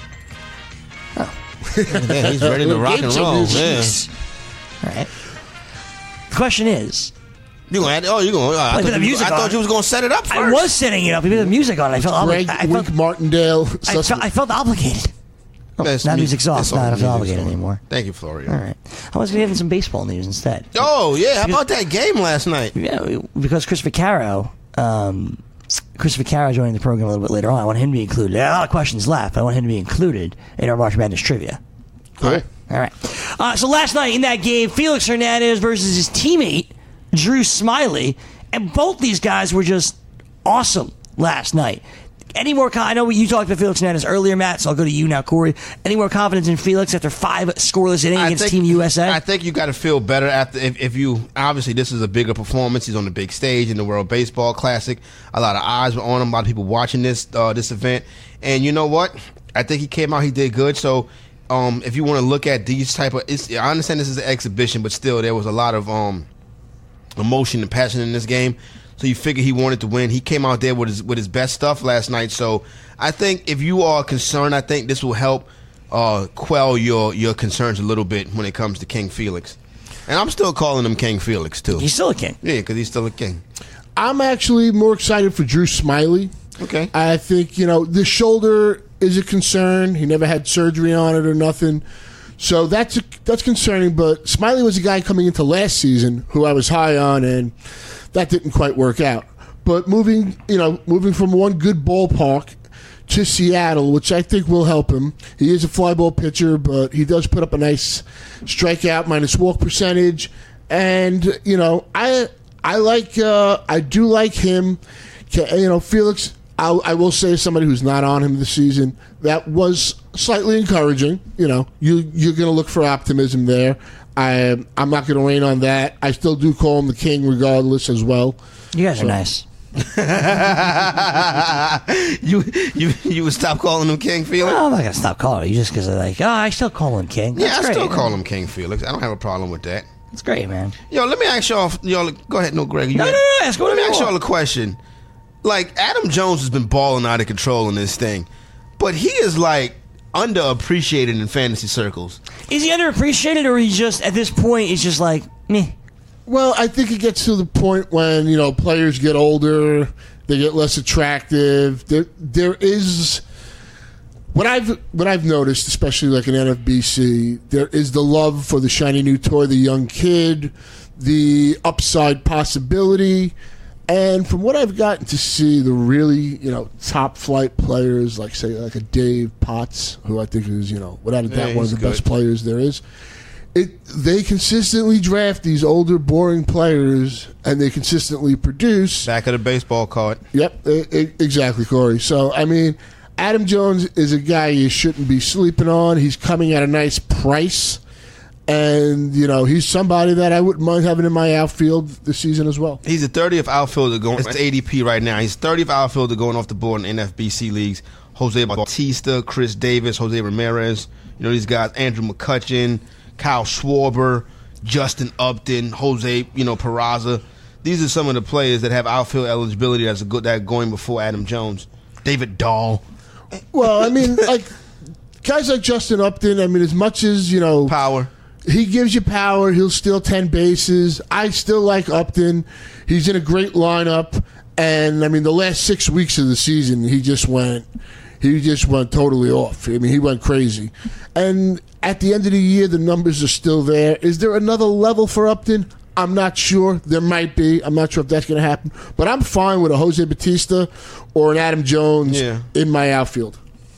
Yeah, he's ready to rock and roll. Yeah. All right. The question is, You gonna add? Oh, you gonna? I thought you was gonna set it up first. I was setting it up. You put the music on. I felt Greg, Wink Martindale. I felt obligated. Oh, now music's off. Now I don't feel obligated anymore. Thank you, Florio. All right. I was going to give him some baseball news instead. Oh, yeah. How about that game last night? Yeah, because Chris Vaccaro joining the program a little bit later on. I want him to be included. There are a lot of questions left, but I want him to be included in our March Madness trivia. Cool. All right. So last night in that game, Felix Hernandez versus his teammate, Drew Smiley, and both these guys were just awesome last night. Any more? I know you talked about Felix Hernandez earlier, Matt, so I'll go to you now, Corey. Any more confidence in Felix after 5 scoreless innings against Team USA? I think you got to feel better after if you obviously this is a bigger performance. He's on the big stage in the World Baseball Classic. A lot of eyes were on him. A lot of people watching this event, and you know what? I think he came out. He did good. So if you want to look at these type of, I understand this is an exhibition, but still there was a lot of emotion and passion in this game. So you figure he wanted to win. He came out there with his best stuff last night. So I think if you are concerned, I think this will help quell your concerns a little bit when it comes to King Felix. And I'm still calling him King Felix, too. He's still a king. Yeah, because he's still a king. I'm actually more excited for Drew Smiley. Okay. I think, the shoulder is a concern. He never had surgery on it or nothing. So that's concerning. But Smiley was a guy coming into last season who I was high on, and that didn't quite work out. But moving from one good ballpark to Seattle, which I think will help him. He is a fly ball pitcher, but he does put up a nice strikeout minus walk percentage. And, I do like him. Felix, I will say, somebody who's not on him this season, that was slightly encouraging. You're going to look for optimism there. I'm not going to rain on that. I still do call him the king regardless as well. You guys are nice. You would stop calling him King Felix? No, I'm not going to stop calling him. You just because I still call him king. Yeah, That's I still great, call him King Felix. I don't have a problem with that. It's great, man. Yo, let me ask y'all. Go ahead. No, Greg. No, ask let me ask y'all a question. Like, Adam Jones has been balling out of control in this thing, but he is like underappreciated in fantasy circles. Is he underappreciated, or he just at this point he's just like meh? Well, I think it gets to the point when players get older, they get less attractive. There is what I've noticed, especially like in NFBC, there is the love for the shiny new toy, the young kid, the upside possibility. And from what I've gotten to see, the really, top flight players, like a Dave Potts, who I think is, without a doubt, one of the best players there is. they consistently draft these older, boring players, and they consistently produce. Back of the baseball card. Yep, exactly, Corey. So, I mean, Adam Jones is a guy you shouldn't be sleeping on. He's coming at a nice price. And, he's somebody that I wouldn't mind having in my outfield this season as well. He's the 30th outfielder going. It's ADP right now. He's 30th outfielder going off the board in NFBC leagues. Jose Bautista, Chris Davis, Jose Ramirez. These guys, Andrew McCutchen, Kyle Schwarber, Justin Upton, Jose, Peraza. These are some of the players that have outfield eligibility that going before Adam Jones. David Dahl. Well, I mean, guys like Justin Upton, as much as, Power. He gives you power. He'll steal 10 bases. I still like Upton. He's in a great lineup. And, the last 6 weeks of the season, he just went totally off. He went crazy. And at the end of the year, the numbers are still there. Is there another level for Upton? I'm not sure. There might be. I'm not sure if that's going to happen. But I'm fine with a Jose Bautista or an Adam Jones in my outfield.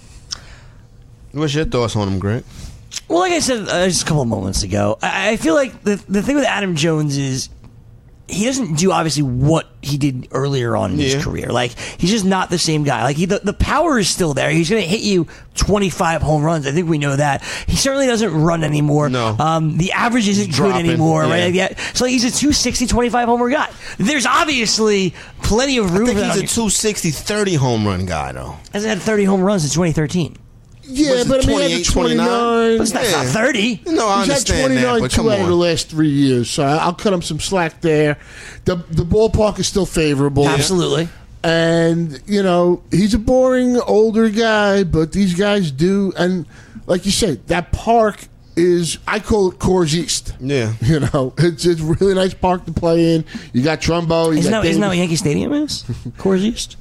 What's your thoughts on him, Greg? Well, like I said just a couple of moments ago, I feel like the thing with Adam Jones is he doesn't do obviously what he did earlier on in his career. He's just not the same guy. The power is still there. He's going to hit you 25 home runs. I think we know that. He certainly doesn't run anymore. No. The average isn't good anymore, right? So he's a 260, 25 homer guy. There's obviously plenty of room. I think he's a 260, 30 home run guy, though. Hasn't had 30 home runs since 2013. Yeah, but he had 29. But that's not 30. No, I understand He's had 29 that, two out of the last 3 years, so I'll cut him some slack there. The ballpark is still favorable. Absolutely. And, he's a boring older guy, but these guys do. And like you say, that park is, I call it Coors East. Yeah. It's a really nice park to play in. You got Trumbo. Isn't that what Yankee Stadium is? Coors East?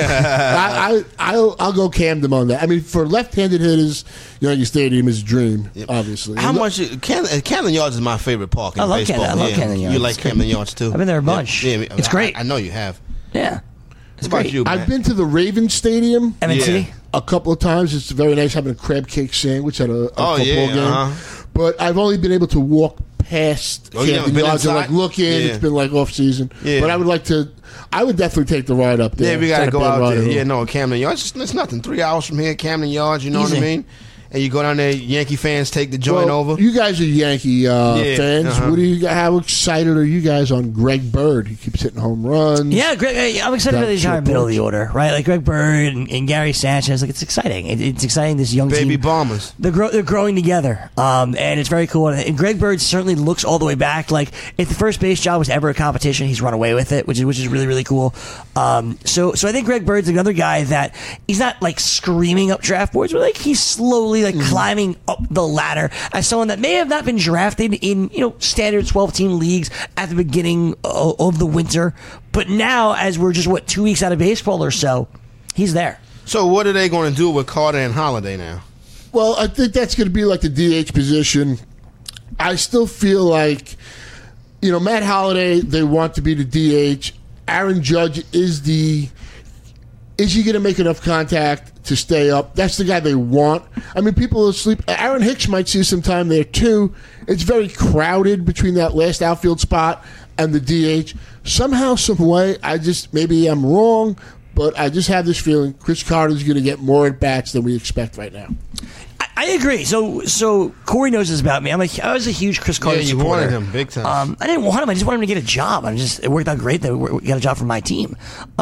I'll go Camden on that. For left-handed hitters, Yankee Stadium is a dream, obviously. How much? Camden Yards is my favorite park in baseball. I love Camden Yards. You like Camden Yards, too? I've been there a bunch. Yeah, it's great. I know you have. Yeah. It's great. You, I've been to the Ravens Stadium. M&T? A couple of times. It's very nice having a crab cake sandwich at a football game. Uh-huh. But I've only been able to walk past Camden Yards and look in. Yeah. It's been off season. Yeah. But I would definitely take the ride up there. Yeah, we got to go out there. Yeah, Camden Yards. It's nothing. 3 hours from here, Camden Yards, you know what I mean? And you go down there, Yankee fans take the joint over. You guys are Yankee fans. Uh-huh. How excited are you guys on Greg Bird? He keeps hitting home runs. Yeah, Greg, I'm excited for the entire middle of the order, right? Greg Bird and Gary Sanchez. It's exciting. It's exciting. This young Baby team. Bombers. They're growing together, and it's very cool. And Greg Bird certainly looks all the way back. If the first base job was ever a competition, he's run away with it, which is really, really cool. So I think Greg Bird's another guy that he's not screaming up draft boards, but he's slowly climbing up the ladder as someone that may have not been drafted in standard 12-team leagues at the beginning of the winter, but now as we're just 2 weeks out of baseball or so, he's there. So what are they going to do with Carter and Holiday now? Well, I think that's going to be the DH position. I still feel like Matt Holiday, they want to be the DH. Aaron Judge is he going to make enough contact to stay up? That's the guy they want. People are asleep. Aaron Hicks might see some time there, too. It's very crowded between that last outfield spot and the DH. Somehow, some way, maybe I'm wrong, but I just have this feeling Chris Carter's going to get more at-bats than we expect right now. I agree. So Corey knows this about me. I was a huge Chris Carter supporter. You wanted him big time. I didn't want him. I just wanted him to get a job. It worked out great that we got a job for my team.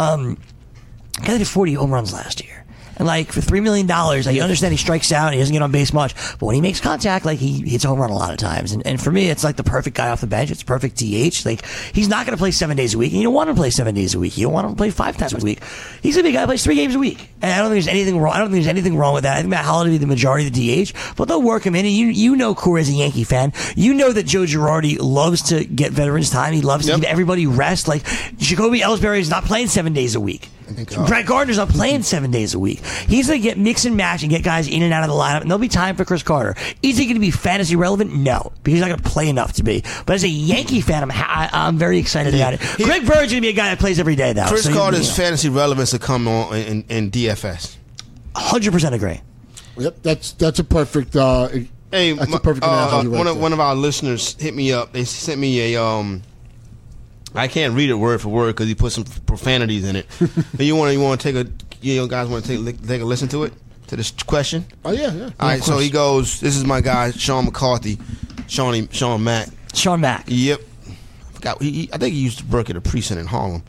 Guy did 40 home runs last year. And for $3 million, I understand he strikes out and he doesn't get on base much, but when he makes contact, he hits a home run a lot of times. And for me, it's the perfect guy off the bench. It's perfect DH. He's not going to play 7 days a week, and you don't want him to play 7 days a week. You don't want him to play 5 times a week. He's going to be a guy who plays 3 games a week. And I don't think there's anything wrong. I don't think there's anything wrong with that. I think Matt Holiday will be the majority of the DH, but they'll work him in. And you know Corey is a Yankee fan. You know that Joe Girardi loves to get veterans time. He loves to give everybody rest. Jacoby Ellsbury is not playing 7 days a week. Brett Gardner's not playing 7 days a week. He's going to get mix and match and get guys in and out of the lineup, and there'll be time for Chris Carter. Is he going to be fantasy relevant? No, because he's not going to play enough to be. But as a Yankee fan, I'm very excited about it. Greg Bird's going to be a guy that plays every day, though. Chris Carter's fantasy relevance will come on in DFS. 100% agree. Yep, that's a perfect Hey, That's a perfect analogy right there. one of our listeners hit me up. They sent me a I can't read it word for word because he put some profanities in it. You want to take a guys want to take a listen to it, to this question? Oh yeah. All right, so he goes. This is my guy Sean McCarthy, Sean Mack. Sean Mack. Yep. I forgot. I think he used to work at a precinct in Harlem.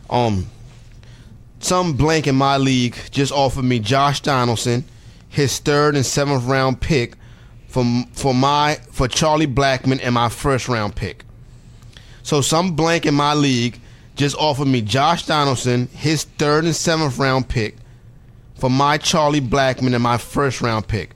Some blank in my league just offered me Josh Donaldson, his 3rd and 7th round pick for Charlie Blackmon and my 1st round pick. So some blank in my league just offered me Josh Donaldson, his 3rd and 7th round pick for my Charlie Blackmon and my 1st round pick.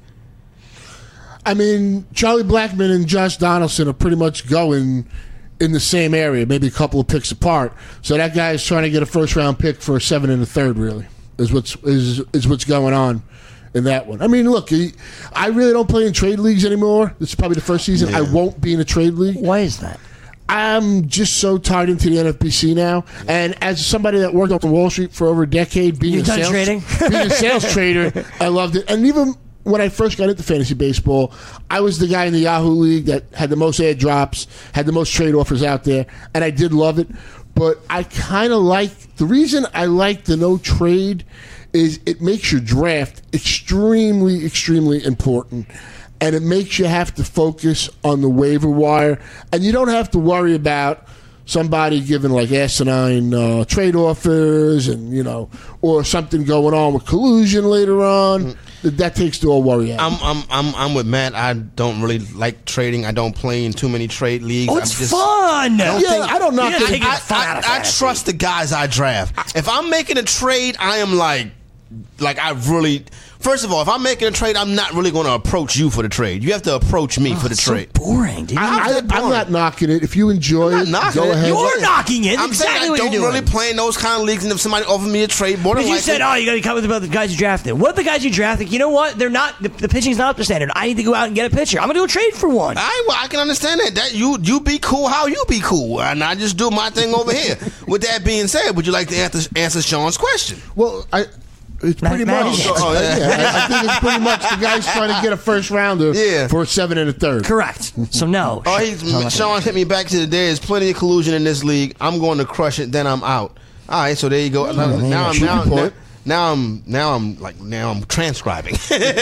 I mean, Charlie Blackmon and Josh Donaldson are pretty much going in the same area, maybe a couple of picks apart. So that guy is trying to get a 1st round pick for a 7 and a 3rd. Really, is what's going on in that one. I mean, look, I really don't play in trade leagues anymore. This is probably the first season I won't be in a trade league. Why is that? I'm just so tied into the NFBC now, and as somebody that worked on Wall Street for over a decade, being a sales trader, I loved it. And even when I first got into fantasy baseball, I was the guy in the Yahoo League that had the most ad drops, had the most trade offers out there, and I did love it. But I kind of the reason I like the no trade is it makes your draft extremely, extremely important. And it makes you have to focus on the waiver wire. And you don't have to worry about somebody giving like asinine trade offers and, or something going on with collusion later on. That takes the all worry out. I'm with Matt. I don't really like trading. I don't play in too many trade leagues. Oh, it's fun. I don't know. I trust the guys I draft. If I'm making a trade, I am like I really... First of all, if I'm making a trade, I'm not really going to approach you for the trade. You have to approach me for the trade. So boring, dude. I'm not knocking it. If you enjoy it, go ahead. You're knocking it. I'm exactly saying I don't really play in those kind of leagues, and if somebody offered me a trade, more than likely... You said, you got to come with the guys you drafted. What are the guys you drafted? You know what? They're not... The pitching's not up to standard. I need to go out and get a pitcher. I'm going to do a trade for one. I can understand that. That you be cool how you be cool, and I just do my thing over here. With that being said, would you like to answer Sean's question? Well, it's pretty much. I think it's pretty much the guy's trying to get a 1st rounder for a 7 and a 3rd. Correct. So no. Sean hit me back to the day. There's plenty of collusion in this league. I'm going to crush it. Then I'm out. All right. So there you go. Now I'm transcribing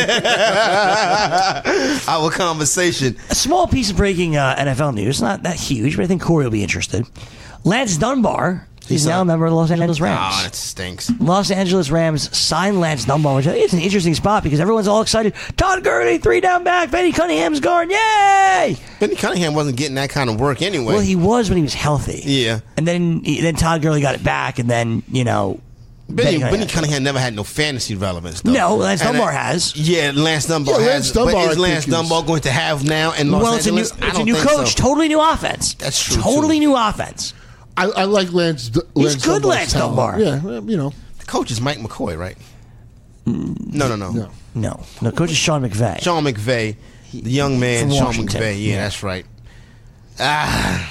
our conversation. A small piece of breaking NFL news. Not that huge, but I think Corey will be interested. Lance Dunbar. He's now a member of the Los Angeles Rams. Oh, that stinks. Los Angeles Rams signed Lance Dunbar, which I think is an interesting spot because everyone's all excited. Todd Gurley, 3 down back. Benny Cunningham's gone. Yay! Benny Cunningham wasn't getting that kind of work anyway. Well, he was when he was healthy. Yeah. And then Todd Gurley got it back, and then, Benny Cunningham never had no fantasy relevance, though. No, Lance Dunbar has. Yeah, Lance Dunbar has. But is Lance Dunbar going to have now in Los Angeles? It's a new coach, totally new offense. That's true. Totally new offense. I like Lance. He's good, Lance Dunbar. Yeah, The coach is Mike McCoy, right? No. Coach is Sean McVay. Sean McVay, the young man, Sean McVay. Yeah, that's right. I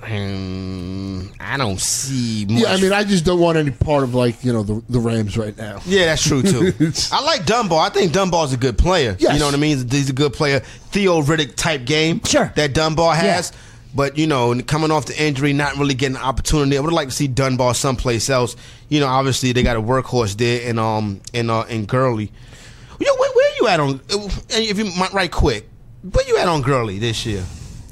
don't see much. Yeah, I just don't want any part of the Rams right now. Yeah, that's true too. I like Dunbar. I think Dunbar's a good player. Yes. You know what I mean? He's a good player. Theo Riddick type game. Sure. That Dunbar has. Yeah. But, coming off the injury, not really getting an opportunity. I would like to see Dunbar someplace else. Obviously they got a workhorse there in Gurley. Where you at on? If you right quick, where you at on Gurley this year?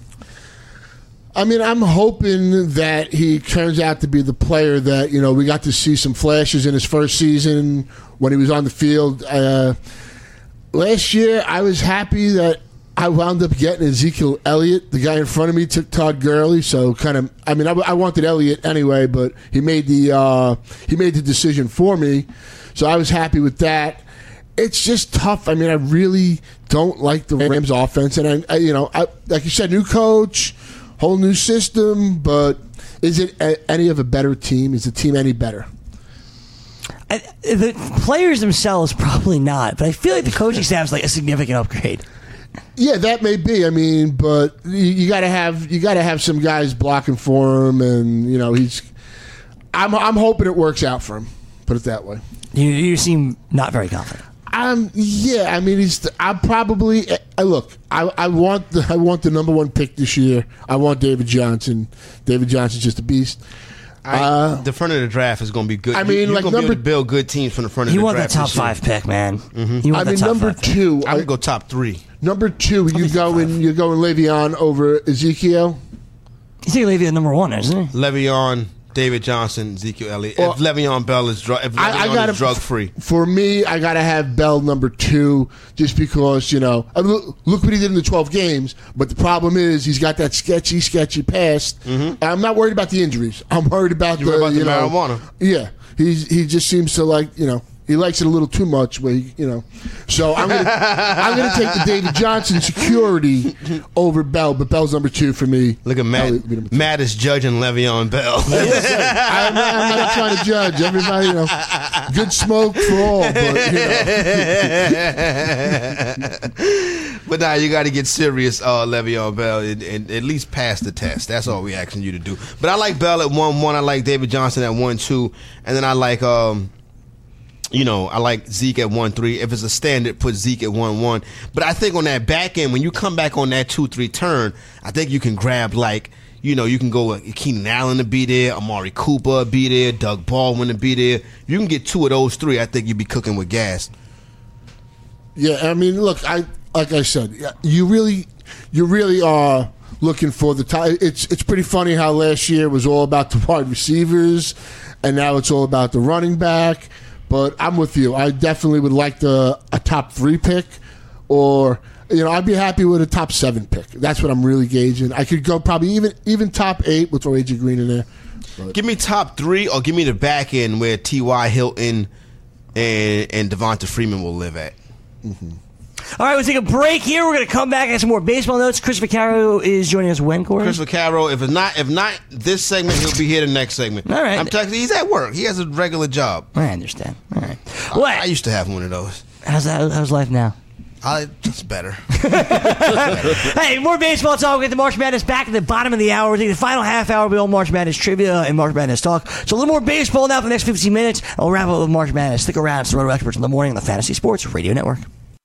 I'm hoping that he turns out to be the player that we got to see some flashes in his first season when he was on the field. Last year, I was happy that I wound up getting Ezekiel Elliott. The guy in front of me took Todd Gurley, so I wanted Elliott anyway, but he made the decision for me, so I was happy with that. It's just tough. I really don't like the Rams offense, and I like you said, new coach, whole new system, but is it any of a better team? Is the team any better? The players themselves probably not, but I feel like the coaching staff is like a significant upgrade. Yeah, that may be. But you got to have some guys blocking for him, and I'm hoping it works out for him. Put it that way. You seem not very confident. Yeah, I mean, I'm probably look. I want the number one pick this year. I want David Johnson. David Johnson's just a beast. The front of the draft is going to be good. I mean, you're going to be able to build good teams from the front of the draft. You want that top 5 pick, man. Mm-hmm. You want that top number 5 2. I would go top 3. Number 2, you're going Le'Veon over Ezekiel. You think Le'Veon number 1, isn't he? Le'Veon, David Johnson, Ezekiel Elliott. If Le'Veon Bell is drug free. For me, I got to have Bell number 2 just because, look what he did in the 12 games. But the problem is he's got that sketchy past. Mm-hmm. I'm not worried about the injuries. I'm worried about the marijuana. Yeah. He just seems to like, he likes it a little too much. So I'm gonna take the David Johnson security over Bell, but Bell's number 2 for me. Look at Matt. Matt is judging Le'Veon Bell. I'm not trying to judge everybody. Good smoke for all, but now you got to get serious, Le'Veon Bell, and at least pass the test. That's all we're asking you to do. But I like Bell at 1-1. I like David Johnson at 1-2, and then I like. I like Zeke at 1-3. If it's a standard, put Zeke at 1-1. But I think on that back end, when you come back on that 2-3 turn, I think you can grab you can go Keenan Allen to be there, Amari Cooper to be there, Doug Baldwin to be there. You can get 2 of those 3. I think you'd be cooking with gas. Yeah, I mean, look, like I said, you really are looking for the top. It's pretty funny how last year was all about the wide receivers, and now it's all about the running back. But I'm with you. I definitely would like a top 3 pick, or I'd be happy with a top 7 pick. That's what I'm really gauging. I could go probably even top 8. We'll throw AJ Green in there. But give me top 3, or give me the back end where T.Y. Hilton and Devonta Freeman will live at. Mm-hmm. All right, we'll take a break here. We're going to come back and some more baseball notes. Chris Vaccaro is joining us when, Corey? Chris Vaccaro, if not this segment, he'll be here the next segment. All right. I'm telling you, he's at work. He has a regular job. I understand. All right. What? I used to have one of those. How's life now? It's better. Hey, more baseball talk. We get the March Madness back at the bottom of the hour. We're taking the final half hour with all March Madness trivia and March Madness talk. So a little more baseball now for the next 15 minutes. And we'll wrap up with March Madness. Stick around. It's the Roto Experts in the morning on the Fantasy Sports Radio Network.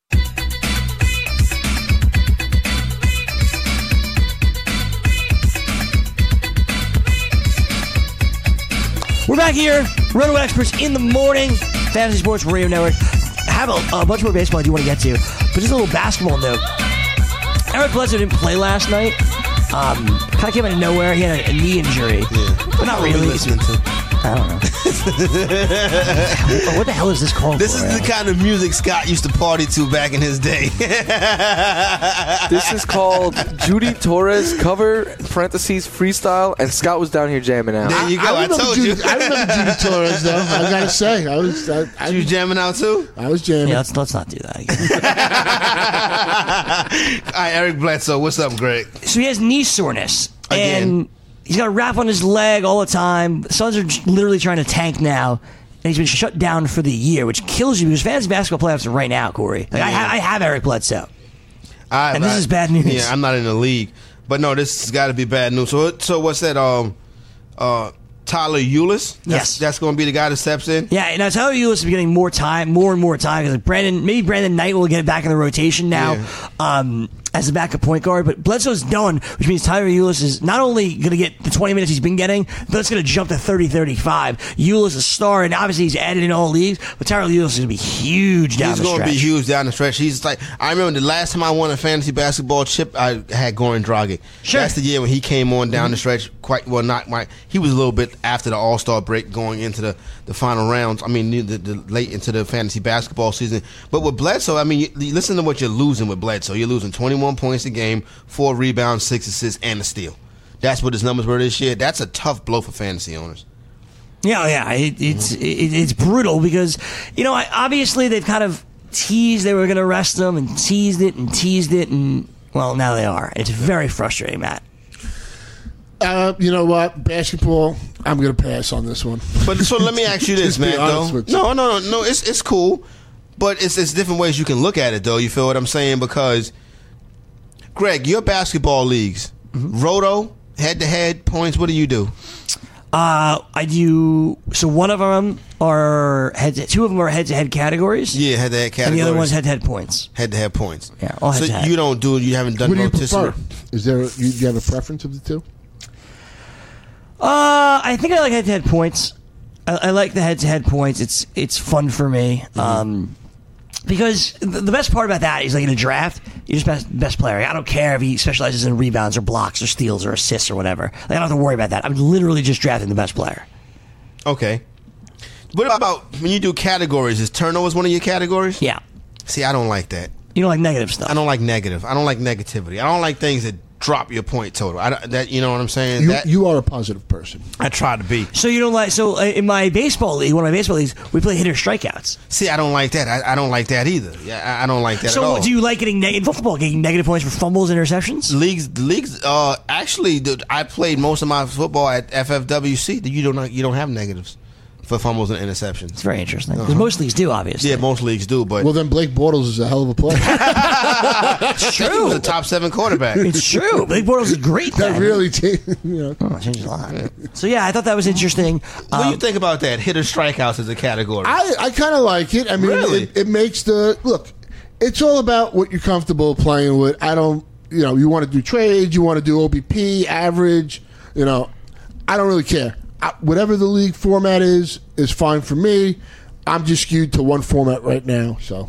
We're back here, Roto Experts in the morning, Fantasy Sports Radio Network. I have a bunch more baseball I do want to get to, but just a little basketball note. Eric Bledsoe didn't play last night. Kind of came out of nowhere. He had a knee injury, but not really. Listening to? I don't know. What the hell is this called? This is the kind of music Scott used to party to back in his day. This is called Judy Torres cover (freestyle), and Scott was down here jamming out. There you go. I told you. I remember Judy Torres, though. I gotta say, you was jamming out too? I was jamming. Yeah, let's not do that again. All right, Eric Bledsoe, what's up, Greg? So he has knee soreness Again. and he's got a wrap on his leg all the time. The Suns are literally trying to tank now, and he's been shut down for the year, which kills you because fantasy basketball playoffs are right now, Corey. I have Eric Bledsoe, and this is bad news. Yeah, I'm not in the league, but no, this has got to be bad news. So what's that? Tyler Ulis? Yes. That's going to be the guy that steps in? Yeah, now Tyler Ulis is getting more and more time because Brandon Knight will get back in the rotation now as a backup point guard. But Bledsoe's done, which means Tyler Ulis is not only going to get the 20 minutes he's been getting, but it's going to jump to 30-35. Ulis is a star, and obviously he's added in all leagues, but Tyler Ulis is going to be huge down the stretch. He's going to be huge down the stretch. He's like, I remember the last time I won a fantasy basketball chip, I had Goran Dragic. Sure. That's the year when he came on down the stretch. He was a little bit after the All-Star break going into the final rounds. I mean, the late into the fantasy basketball season. But with Bledsoe, I mean, you listen to what you're losing with Bledsoe. You're losing 21 points a game, 4 rebounds, 6 assists, and a steal. That's what his numbers were this year. That's a tough blow for fantasy owners. Yeah, it's brutal because, obviously they've kind of teased they were going to arrest him and teased it, and, well, now they are. It's very frustrating, Matt. You know what? Basketball, I'm going to pass on this one. But so let me ask you this, man. No. It's cool, but it's different ways you can look at it, though. You feel what I'm saying? Because, Greg, your basketball leagues, Roto, head-to-head points. What do you do? I do. So one of them are two of them are head-to-head categories. Yeah, head-to-head categories. And the other one's head-to-head points. Head-to-head points. Yeah, all head-to-head. So you haven't done What do you rotisserie. prefer? Is there? Do you have a preference of the two? I think I like head-to-head points. I like the head-to-head points. It's fun for me. Because the best part about that is, like, in a draft, you're just best player. I don't care if he specializes in rebounds or blocks or steals or assists or whatever. Like, I don't have to worry about that. I'm literally just drafting the best player. Okay. What about when you do categories? Is turnovers one of your categories? Yeah. See, I don't like that. You don't like negative stuff. I don't like negative. I don't like negativity. I don't like things that drop your point total. You know what I'm saying? You are a positive person. I try to be. So you don't like? So in my baseball league, one of my baseball leagues, we play hitter strikeouts. See, I don't like that. I don't like that either. Yeah, I don't like that at all. So do you like getting in football, getting negative points for fumbles and interceptions? Leagues. Actually, I played most of my football at FFWC. You don't have negatives for fumbles and interceptions. It's very interesting because most leagues do, obviously. Yeah, most leagues do. But Well, then Blake Bortles is a hell of a player. it's he true. was a top 7 quarterback. It's true. Blake Bortles is great. That then. really changed. You know. Changes a lot. So yeah, I thought that was interesting. What do you think about that? Hitter strikeouts as a category. I kind of like it. I mean, Really? it makes look. It's all about what you're comfortable playing with. I don't. You want to do trades. You want to do OBP, average. I don't really care. Whatever the league format is fine for me. I'm just skewed to one format right now, so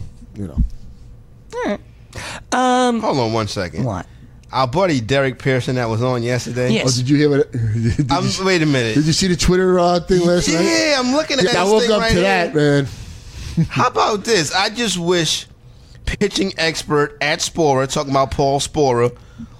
All right. Hold on 1 second. What? Our buddy Derek Pearson that was on yesterday. Yes. Oh, did you hear what? Did Wait a minute. you see the Twitter thing last night? Yeah, I'm looking at I this woke thing up right to here. that, man. How about this? I just wish pitching expert at Sporer, talking about Paul Sporer,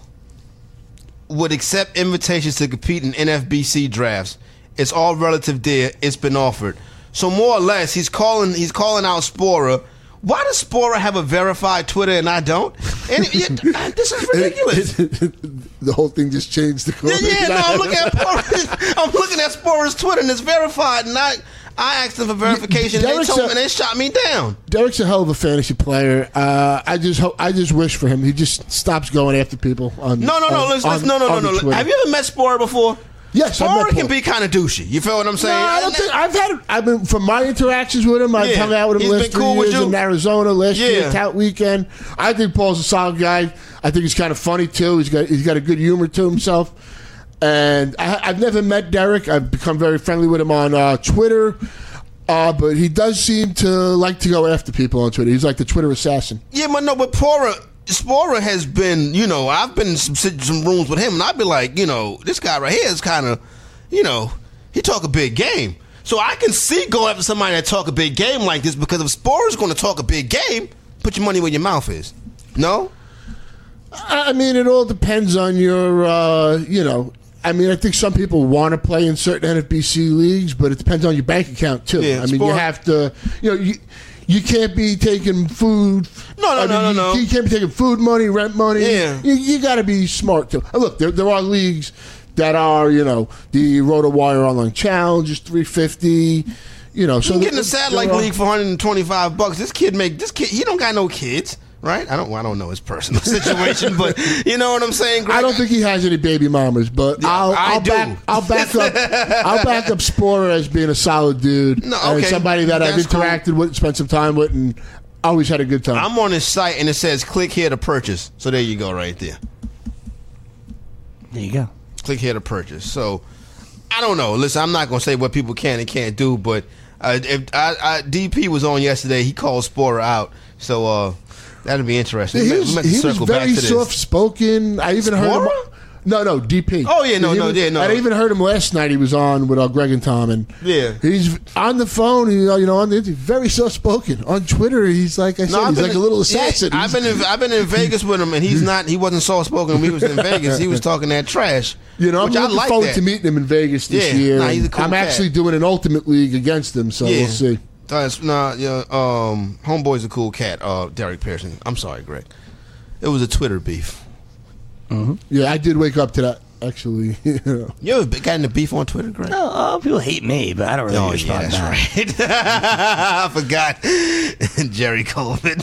would accept invitations to compete in NFBC drafts. It's all relative there. It's been offered. So more or less, he's calling out Sporer. Why does Sporer have a verified Twitter and I don't? And this is ridiculous. The whole thing just changed the course. No, I'm looking at Sporer's Twitter and it's verified. And I asked them for verification and they told me and they shot me down. Derek's a hell of a fantasy player. I just wish for him he just stops going after people. No. Listen, no. Have you ever met Sporer before? Yes, I've met Sporer can Paul. be kind of douchey. You feel what I'm saying? No, I don't think I've been from my interactions with him. I've hung out with him He's last been cool 3 with years you? in Arizona. Last year, Yeah. Tout Weekend. I think Paul's a solid guy. I think he's kind of funny too. He's got a good humor to himself. And I've never met Derek. I've become very friendly with him on Twitter. But he does seem to like to go after people on Twitter. He's like the Twitter assassin. Yeah, but Sporer has been, I've been in some rooms with him, and I'd be like, this guy right here is kind of, he talk a big game. So I can see going after somebody that talk a big game like this, because if Sporer's going to talk a big game, put your money where your mouth is. No? I mean, it all depends on your, I mean, I think some people want to play in certain NFBC leagues, but it depends on your bank account, too. Yeah, I mean, you have to, you can't be taking food. No. You can't be taking food money, rent money. Yeah. You got to be smart, too. Look, there are leagues that are, the RotoWire Online Challenge is $350. So I'm getting a satellite league for $125. This kid, he don't got no kids. Right? I don't know his personal situation, but you know what I'm saying, Greg? I don't think he has any baby mamas, but I'll back up Sporer as being a solid dude. No, and okay. somebody that I've That's interacted with, spent some time with, and always had a good time. I'm on his site and it says click here to purchase. So there you go, right there. There you go. Click here to purchase. So I don't know. Listen, I'm not going to say what people can and can't do, but if DP was on yesterday, he called Sporer out. So that'd be interesting. He was very soft spoken. I even heard him. Sporer? No, DP. Oh, yeah, no. I even heard him last night. He was on with Greg and Tom, and he's on the phone. He's very soft spoken on Twitter. He's like I said, he's like a little assassin. Yeah, I've been in Vegas with him, and he wasn't soft spoken when he was in Vegas. He was talking that trash. I'm looking forward to meeting him in Vegas this year. Nah, he's a cool I'm cat. actually doing an ultimate league against him, so we'll see. Homeboy's a cool cat. Derek Pearson. I'm sorry, Greg. It was a Twitter beef. Yeah, I did wake up to that. actually, you know. You ever got into beef on Twitter, Greg? No, people hate me, but I don't really respond back. Right. I forgot Jerry Colvin.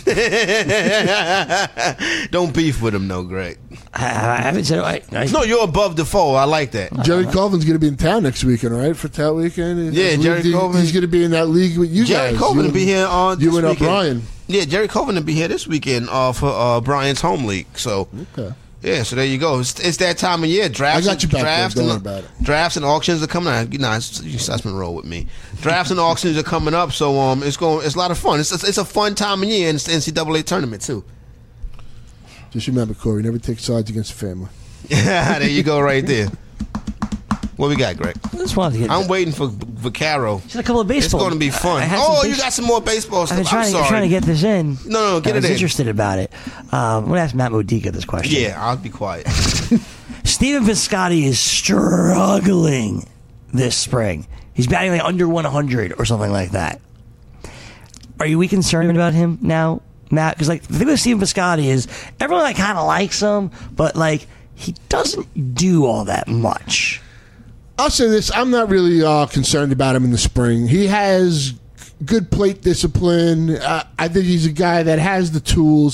Don't beef with him, no, Greg. I haven't said No, you're above the foe. I like that. Jerry Colvin's going to be in town next weekend, right? For Tout Weekend? Yeah, Jerry Colvin. He's going to be in that league with you Jerry guys. Colvin will be here on this You and weekend. Brian. Yeah, Jerry Colvin will be here this weekend for Brian's home league. So, Okay. yeah, so there you go. It's that time of year. Drafts, I got you back there. drafts, Don't and, worry about it. drafts and auctions are coming out. You know, you assessment roll with me. Drafts and auctions are coming up, so it's a lot of fun. It's a fun time of year, and it's the NCAA tournament too. Just remember, Corey, never take sides against the family. There you go, right there. What we got, Greg? I just wanted to get. I'm waiting for Vaccaro. Just a couple of baseball. It's going to be fun. Oh, you got some more baseball stuff. I've been I'm sorry. trying to get this in. No, get I it was in. interested about it. I'm going to ask Matt Modica this question. Yeah, I'll be quiet. Stephen Piscotty is struggling this spring. He's batting like under 100 or something like that. Are we concerned about him now, Matt? Because like the thing with Stephen Piscotty is everyone like kind of likes him, but like he doesn't do all that much. I'll say this. I'm not really concerned about him in the spring. He has good plate discipline. I think he's a guy that has the tools.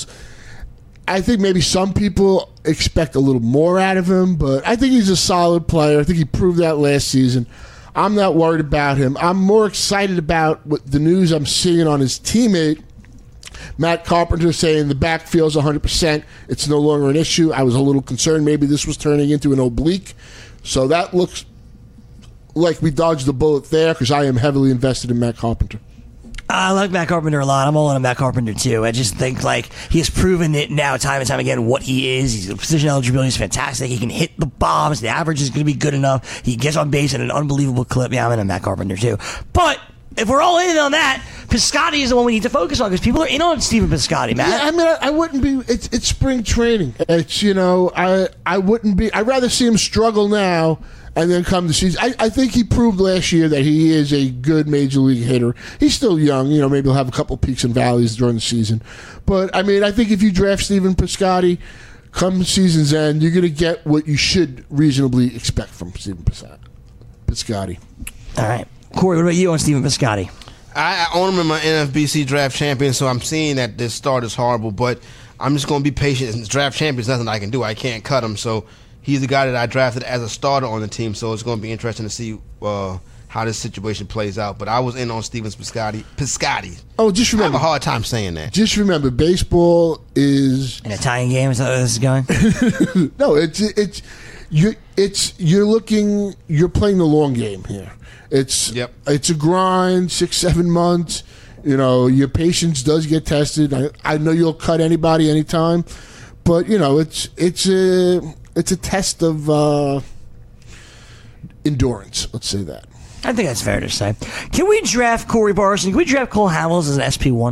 I think maybe some people expect a little more out of him, but I think he's a solid player. I think he proved that last season. I'm not worried about him. I'm more excited about what the news I'm seeing on his teammate, Matt Carpenter, saying the back feels 100%. It's no longer an issue. I was a little concerned maybe this was turning into an oblique. So that looks like we dodged the bullet there because I am heavily invested in Matt Carpenter. I like Matt Carpenter a lot. I'm all in on Matt Carpenter too. I just think like he has proven it now time and time again what he is. He's position eligibility is fantastic. He can hit the bombs. The average is going to be good enough. He gets on base at an unbelievable clip. Yeah, I'm in on Matt Carpenter too. But if we're all in on that, Piscotty is the one we need to focus on because people are in on Stephen Piscotty, Matt. Yeah, I mean, I wouldn't be. It's spring training. It's I wouldn't be. I'd rather see him struggle now and then come to season. I think he proved last year that he is a good major league hitter. He's still young. Maybe he'll have a couple peaks and valleys during the season. But, I mean, I think if you draft Stephen Piscotty, come season's end, you're going to get what you should reasonably expect from Stephen Piscotty. All right. Corey, what about you on Stephen Piscotty? I own him in my NFBC draft champion, so I'm seeing that this start is horrible, but I'm just going to be patient. Since draft champion is nothing I can do. I can't cut him, so he's the guy that I drafted as a starter on the team, so it's going to be interesting to see how this situation plays out. But I was in on Stephen Piscotty. Oh, just remember. I have a hard time saying that. Just remember, baseball is An Italian game, is that where this is going? no. You're playing the long game here. It's a grind, 6-7 months. Your patience does get tested. I know you'll cut anybody anytime, but it's a test of endurance. Let's say that. I think that's fair to say. Can we draft Corey Barson? Can we draft Cole Hamels as an SP1?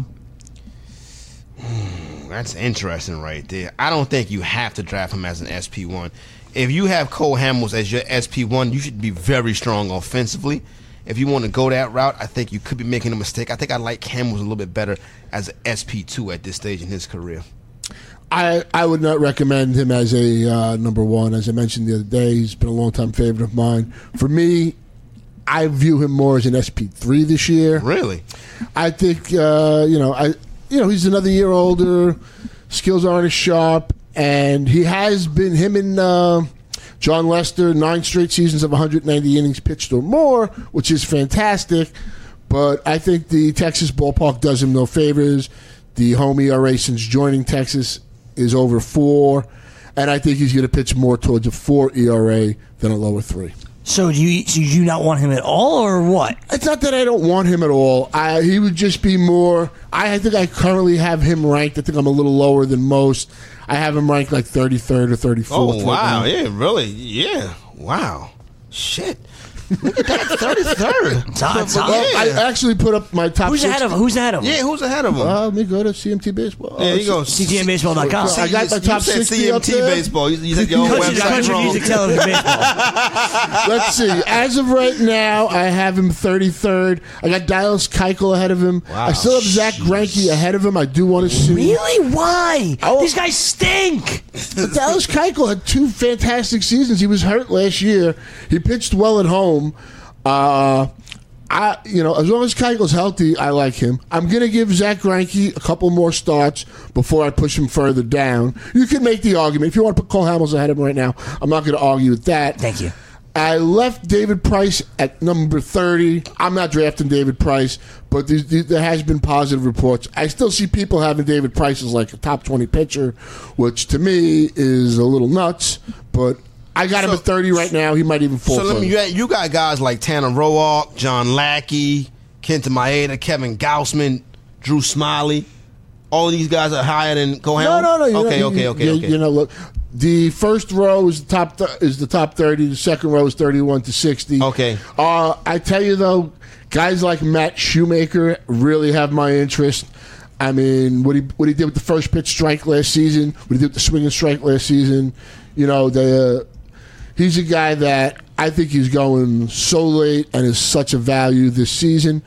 That's interesting right there. I don't think you have to draft him as an SP1. If you have Cole Hamels as your SP1, you should be very strong offensively. If you want to go that route, I think you could be making a mistake. I think I like Hamels a little bit better as an SP2 at this stage in his career. I would not recommend him as a number one. As I mentioned the other day, he's been a long-time favorite of mine. For me, I view him more as an SP3 this year. Really? I think he's another year older. Skills aren't as sharp, and he has been him and John Lester 9 straight seasons of 190 innings pitched or more, which is fantastic. But I think the Texas ballpark does him no favors. The home ERA since joining Texas is over 4, and I think he's going to pitch more towards a 4 ERA than a lower 3. So do you not want him at all, or what? It's not that I don't want him at all. He would just be more. I think I currently have him ranked. I think I'm a little lower than most. I have him ranked like 33rd or 34th. Oh, wow. Yeah, really? Yeah. Wow. Shit. Look at that, 33rd. It's Well, I actually put up my top Who's 60. ahead of him? Who's ahead of him? Yeah, who's ahead of him? Let me go to CMT Baseball. There you go. CTMBaseball.com. I got my top you said 60 up CMT there. Baseball. You said your own Country website wrong. Music Television Baseball. Let's see. As of right now, I have him 33rd. I got Dallas Keuchel ahead of him. Wow. I still have Zach Greinke ahead of him. I do want to see. Really? Why? Oh. These guys stink. Dallas Keuchel had 2 fantastic seasons. He was hurt last year. He pitched well at home. As long as Keuchel's healthy, I like him. I'm going to give Zach Greinke a couple more starts before I push him further down. You can make the argument. If you want to put Cole Hamels ahead of him right now, I'm not going to argue with that. Thank you. I left David Price at number 30. I'm not drafting David Price, but there has been positive reports. I still see people having David Price as like a top 20 pitcher, which to me is a little nuts, but I got him at 30 right now. He might even fall further. You got guys like Tanner Roark, John Lackey, Kenta Maeda, Kevin Gausman, Drew Smiley. All of these guys are higher than Cole Hamels? No. Okay. Look, the first row is the top 30. The second row is 31 to 60. Okay. I tell you though, guys like Matt Shoemaker really have my interest. I mean, what he did with the first pitch strike last season, what he did with the swing and strike last season, he's a guy that I think he's going so late and is such a value this season.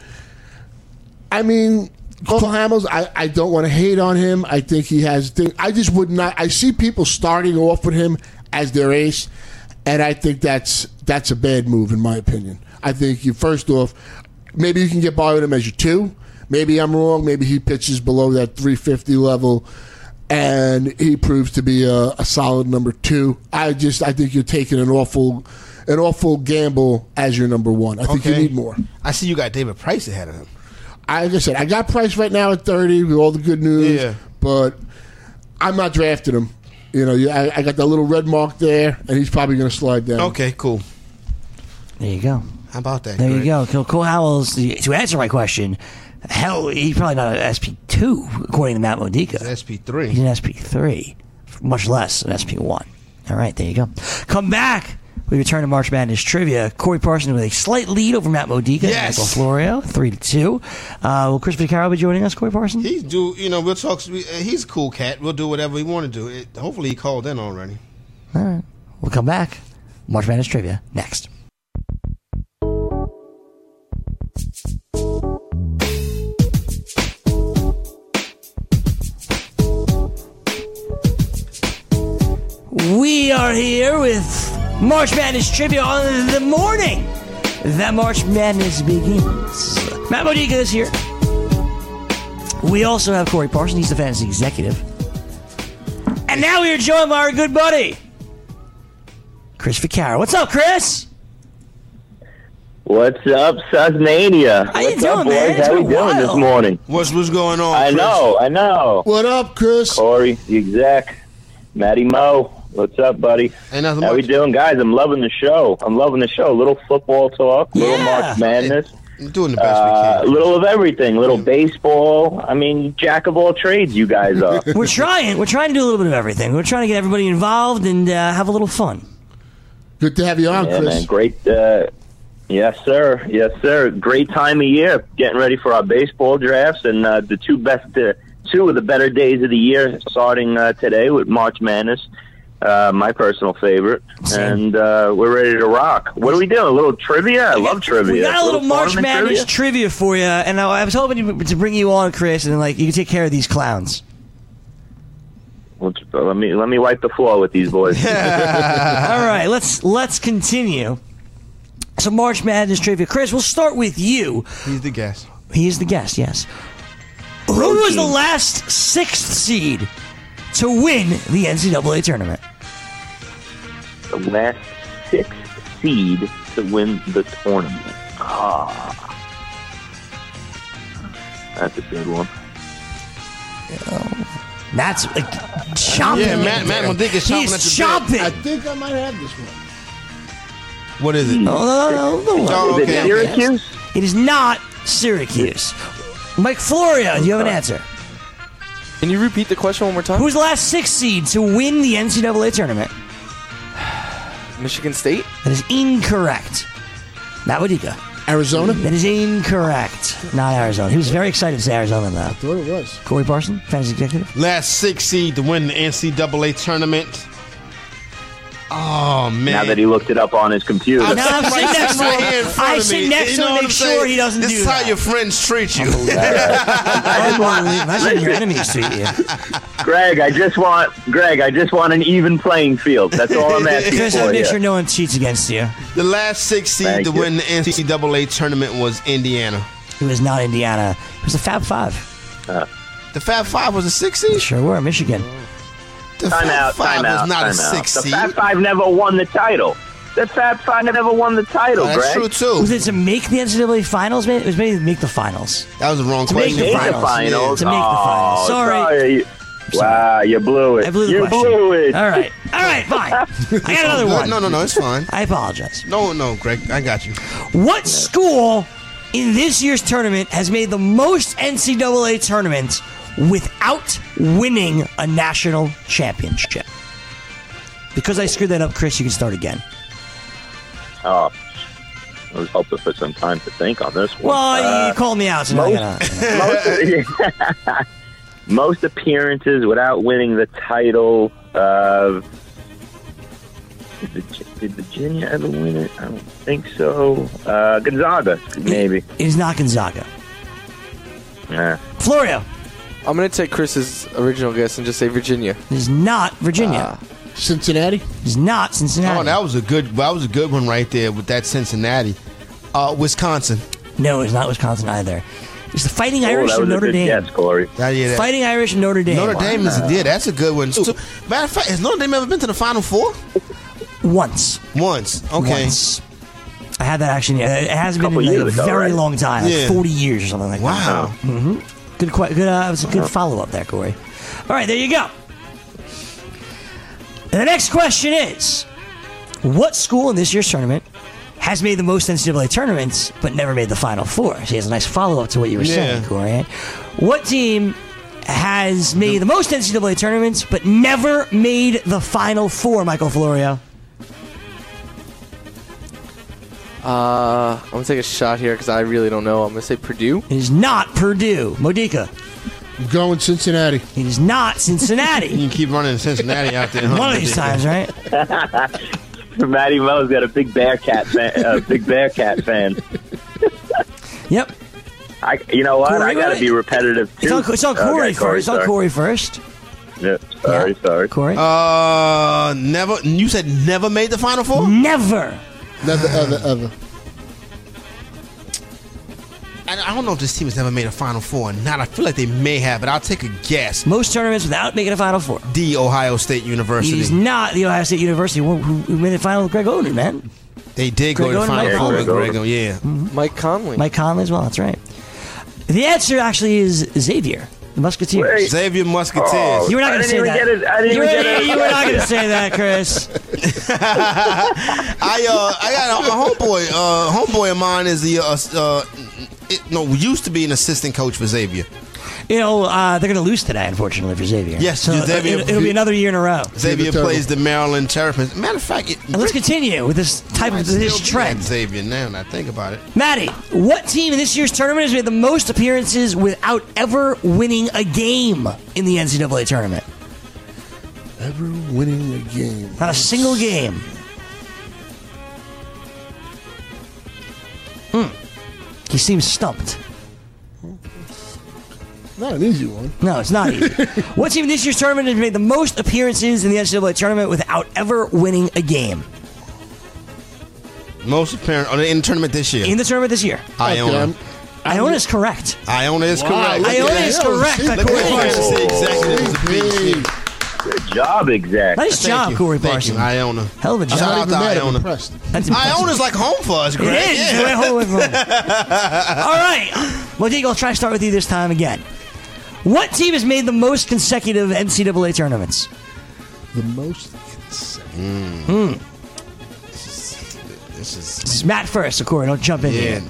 I mean, Cole Hamels, I don't want to hate on him. I think he has things. I just would not. I see people starting off with him as their ace, and I think that's a bad move in my opinion. I think first off, maybe you can get by with him as your 2. Maybe I'm wrong. Maybe he pitches below that 350 level, and he proves to be a solid number 2. I think you're taking an awful gamble as your number 1. I think you need more. I see you got David Price ahead of him. Like I said, I got Price right now at 30 with all the good news, but I'm not drafting him. I got that little red mark there, and he's probably going to slide down. Okay, cool. There you go. How about that? There Greg? you go. Cole Hamels, to answer my question, hell, he's probably not an SP2, according to Matt Modica. He's SP3. He's an SP3, much less an SP1. All right, there you go. Come back. We return to March Madness trivia. Corey Parson with a slight lead over Matt Modica and Michael Florio, 3-2. Will Chris Vaccaro be joining us, Corey Parson? We'll talk. He's a cool cat. We'll do whatever we want to do. Hopefully he called in already. All right. We'll come back. March Madness trivia next. We are here with March Madness trivia on the morning that March Madness begins. Matt Modica is here. We also have Corey Parson. He's the fantasy executive. And now we are joined by our good buddy, Chris Vaccaro. What's up, Chris? What's up, Susmania? How you What's doing, up, man? boys? It's How we been a doing this while. morning? What's going on? I Chris? know. What up, Chris? Corey, the exec, Matty Mo. What's up, buddy? Ain't nothing How we much. doing, guys? I'm loving the show. A little football talk, little March Madness, We're doing the best we a can. little of everything, little baseball. I mean, jack of all trades, you guys are. We're trying. We're trying to do a little bit of everything. We're trying to get everybody involved and have a little fun. Good to have you on, Yeah, Chris. man, great. Yes, sir. Yes, sir. Great time of year, getting ready for our baseball drafts, and the two of the better days of the year starting today with March Madness. My personal favorite. Same. And we're ready to rock. What are we doing? A little trivia? I love trivia. We got a little March tournament Madness trivia for you, and I was hoping to bring you on, Chris, and you can take care of these clowns. Let me wipe the floor with these boys. All right, let's continue. So March Madness trivia, Chris. We'll start with you. He's the guest. He is the guest. Yes. Who was the last 6th seed to win the NCAA tournament? The last 6th seed to win the tournament. That's a good one. Matt's chomping. Yeah, Matt Modica's chomping He's at the chomping. I think I might have this one. What is it? No. Oh, Is okay. it Syracuse? It is not Syracuse. Mike Florio, do you have an answer? Can you repeat the question one more time? Who's the last 6th seed to win the NCAA tournament? Michigan State? That is incorrect. Matt Modica. Arizona? That is incorrect. Not Arizona. He was very excited to say Arizona, though. I thought it was. Corey Parson, fantasy executive. Last 6 seed to win the NCAA tournament. Oh, man. Now that he looked it up on his computer. No, I'm sitting next to him. I sit next to him to make sure he doesn't do This is that. how your friends treat you. Imagine your enemies treat you. Greg, I just want an even playing field. That's all I'm asking Chris, for I'll make here. sure no one cheats against you. The last 6 seed Thank to you. win the NCAA tournament was Indiana. It was not Indiana. It was the Fab Five. The Fab Five was a 6 seed? Sure were. Michigan. The Time Fab out. Five was not a 6 The seed. Fab Five never won the title. The Fab Five never won the title, Oh, that's Greg. true, Was too. it to make the NCAA finals, man? It was maybe to make the finals. That was the wrong To make question. the Make the finals. finals. To make the finals. Oh, Sorry. Wow, you blew it. I blew the you question. blew it. All right, fine. I got another one. No, it's fine. I apologize. No, Greg, I got you. What school in this year's tournament has made the most NCAA tournaments without winning a national championship? Because I screwed that up, Chris, you can start again. Oh, I was hoping for some time to think on this one. Well, you called me out, so now I'm gonna. Most appearances without winning the title. Did Virginia ever win it? I don't think so. Gonzaga, maybe. It is not Gonzaga. Yeah. Florio. I'm going to take Chris's original guess and just say Virginia. It is not Virginia. Cincinnati? It is not Cincinnati. Oh, that was a good one right there with that Cincinnati. Wisconsin. No, it's not Wisconsin either. It's the Fighting Irish that of was a Notre good Dame. guess, Corey. Fighting Irish of Notre Dame. Notre Dame is that's a good one. So, matter of fact, has Notre Dame ever been to the Final Four? Once. Okay. Once. I had that actually. It hasn't been Couple in a years ago, very right? long time, like Yeah. 40 years or something like that. Wow. Good. It was a good follow up there, Corey. All right, there you go. And the next question is, what school in this year's tournament has made the most NCAA tournaments but never made the Final Four? So he has a nice follow up to what you were saying, Corey. What team has made the most NCAA tournaments but never made the Final Four, Michael Florio? I'm going to take a shot here because I really don't know. I'm going to say Purdue. It is not Purdue. Modica. I'm going Cincinnati. It is not Cincinnati. You can keep running Cincinnati out there. Huh? One of these times, right? Matty Mo's got a big Bearcat fan. Yep. You know what? Corey, I got to wait. be repetitive too. It's on Corey Okay, first. It's on sorry. Corey first. Yeah, sorry. Corey. Never. You said never made the Final Four? Never. Never, ever. I don't know if this team has never made a Final Four or not. I feel like they may have, but I'll take a guess. Most tournaments without making a Final Four. The Ohio State It University. is not the Ohio State University who made the final with Greg Oden, man. They did go Greg to the Oden, Final Mike Four with Conley. Greg. Yeah. Mike Conley. Mike Conley as well, that's right. The answer actually is Xavier, the Musketeers. Wait. Xavier Musketeers. Oh. You were not going to I say didn't that. even get it. I didn't even get it. You were not going to say that, Chris. I got a homeboy of mine is used to be an assistant coach for Xavier. You know, they're going to lose today, unfortunately, for Xavier. Yes, so Xavier- it'll be another year in a row. Xavier Turtle. plays the Maryland Terrapins. Matter of fact, And let's continue with this type of this trend. Xavier now, I think about it. Matty, what team in this year's tournament has made the most appearances without ever winning a game in the NCAA tournament? Ever winning a game. Not a single game. He seems stumped. Not an easy one. No, it's not easy. What team in this year's tournament has made the most appearances in the NCAA tournament without ever winning a game? Most apparent in the tournament this year. In the tournament this year. Iona. Iona is correct. Iona is correct. look at Iona that. is correct. Look by at Corey Look at Parsons. the executive is a Hey, beast. Good job, exact. Nice Thank job, you. Corey Thank Parsons. you, Iona. Hell of a I'm job. Shout not out even to mad. I'm Iona. impressed. That's impressive. Iona's like home for us, It Greg. is. Yeah. We're home with home. All right. Modica, I'll try to start with you this time again. What team has made the most consecutive NCAA tournaments? The most consecutive. This is This is Matt first, so Corey, don't jump in here.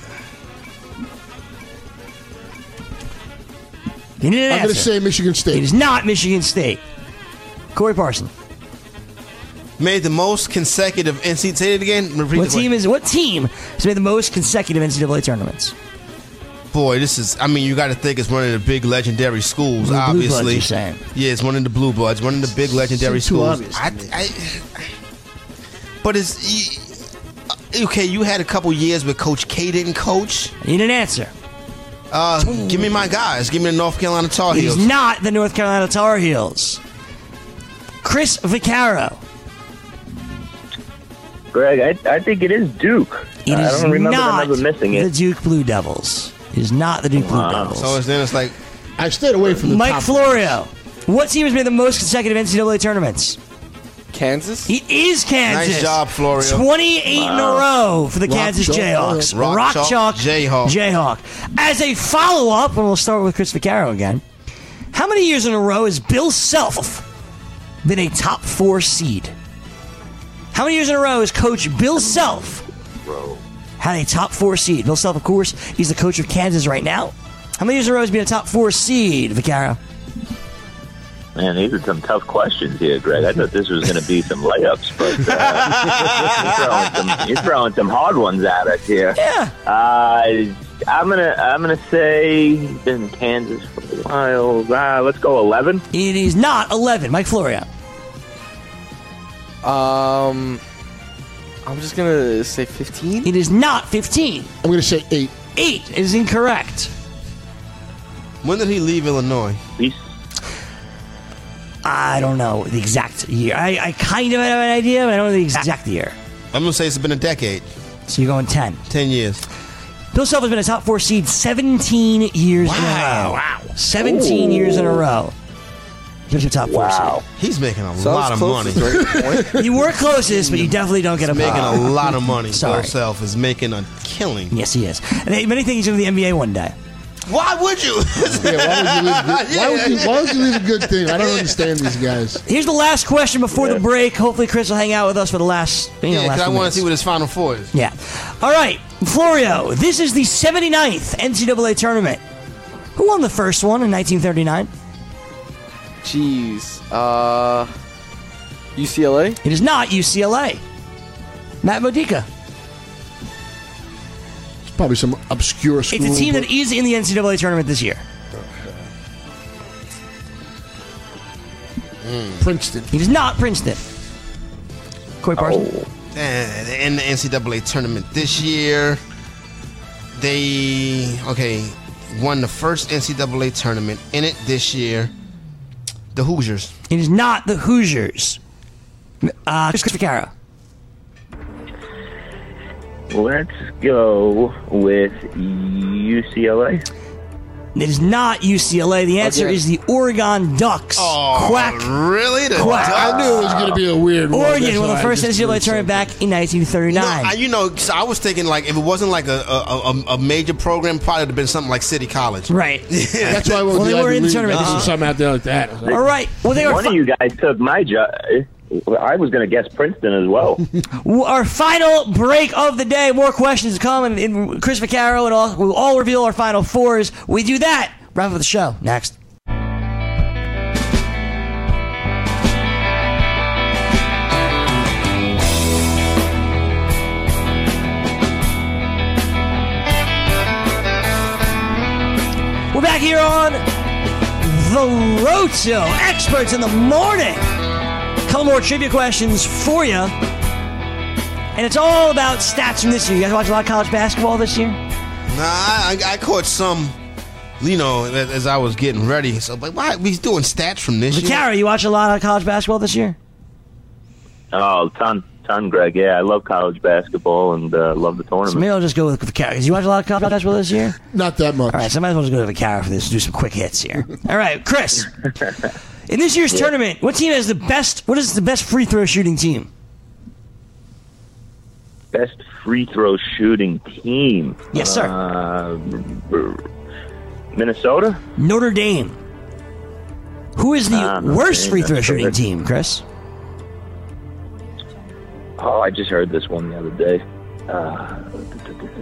You need an I'm going answer. to say Michigan It State. is not Michigan State. Corey Parson. made the most consecutive NCAA. Say it again. Repeat What team has made the most consecutive NCAA tournaments? Boy, this is. I mean, you got to think it's one of the big legendary schools. The Blue Bloods, obviously, you're saying. Yeah, it's one of the Blue Bloods, one of the big legendary Seems too schools. obvious to me. But it's okay. You had a couple years where Coach K didn't coach. I need an answer. Give me my guys. Give me the North Carolina Tar It Heels. is not the North Carolina Tar Heels. Chris Vaccaro. Greg, I think it is Duke. It I is don't remember not them ever missing the it. Duke Blue Devils. It is not the Duke Blue Devils. So then it's like I stayed away from the Mike top Florio. What team has made the most consecutive NCAA tournaments? Kansas? It is Kansas. Nice job, Florio. 28 in a row for the Rock Kansas Chalk, Jayhawks. Rock Chalk, Jayhawk. As a follow-up, and we'll start with Chris Vaccaro again, how many years in a row has Bill Self been a top 4 seed? How many years in a row has Coach Bill Self had a top 4 seed? Bill Self, of course, he's the coach of Kansas right now. How many years in a row has he been a top 4 seed, Vaccaro? Man, these are some tough questions here, Greg. I thought this was going to be some layups, but you're throwing some hard ones at us here. Yeah. I'm gonna say he's been in Kansas for a while. Let's go 11. It is not 11. Mike Florio. I'm just gonna say 15. It is not 15. I'm going to say 8. 8 is incorrect. when did he leave Illinois? He's I don't know the exact year. I kind of have an idea, but I don't know the exact year. I'm gonna say it's been a decade, So you're going 10. 10 years. Bill Self has been a top 4 seed 17 years in a row. Wow. 17 years in a row. He's a top 4 wow. He's making a So lot of money. seed. You were closest, but you definitely don't get a Making point. a lot of money. Sorry. Himself is making a killing. Yes, he is. And many think he's going to the NBA one day. Why would you? Why would you leave a good thing? I don't understand these guys. Here's the last question before the break. Hopefully, Chris will hang out with us for the last. Yeah, last because I few want to minutes. see what his Final Four is. Yeah. All right, Florio. This is the 79th NCAA tournament. Who won the first one in 1939? Jeez. UCLA? It is not UCLA. Matt Modica. It's probably some obscure school. It's a team but- that is in the NCAA tournament this year. Princeton. It is not Princeton. Corey Parsons. In the NCAA tournament this year, they won the first NCAA tournament in it this year. The Hoosiers. It is not the Hoosiers. Chris Vaccaro. Let's go with UCLA. It is not UCLA. The answer is the Oregon Ducks. Quack. Really? Quack. I knew it was going to be a weird one. Oregon That's won the why I first just NCAA threw tournament back in 1939. No, so I was thinking like if it wasn't like a major program, probably would have been something like City College. Right. That's why I went Well, with they the were Ivy in the League. tournament this year. Something out there like that. All right. Well, they are One of you guys took my job. I was going to guess Princeton as well. our final break of the day. More questions coming. And Chris Vaccaro and all. We'll all reveal our final fours. We do that. Wrap up the show. Next. We're back here on The Road Show. Experts in the morning. Couple more trivia questions for you. And it's all about stats from this year. You guys watch a lot of college basketball this year? Nah, I caught some, as I was getting ready. So, but why we doing stats from this year? Vaccaro, you watch a lot of college basketball this year? Oh, ton, Greg. Yeah, I love college basketball and love the So tournament. maybe I'll just go with Vaccaro. Did you watch a lot of college basketball this year? Not that much. All right, so I might as well just go to Vaccaro for this. Do some quick hits here. All right, Chris. In this year's tournament, what team has the best? What is the best free throw shooting team? Best free throw shooting team. Yes, sir. Minnesota? Notre Dame. Who is the Notre worst Dame, free throw that's shooting correct. team, Chris? Oh, I just heard this one the other day.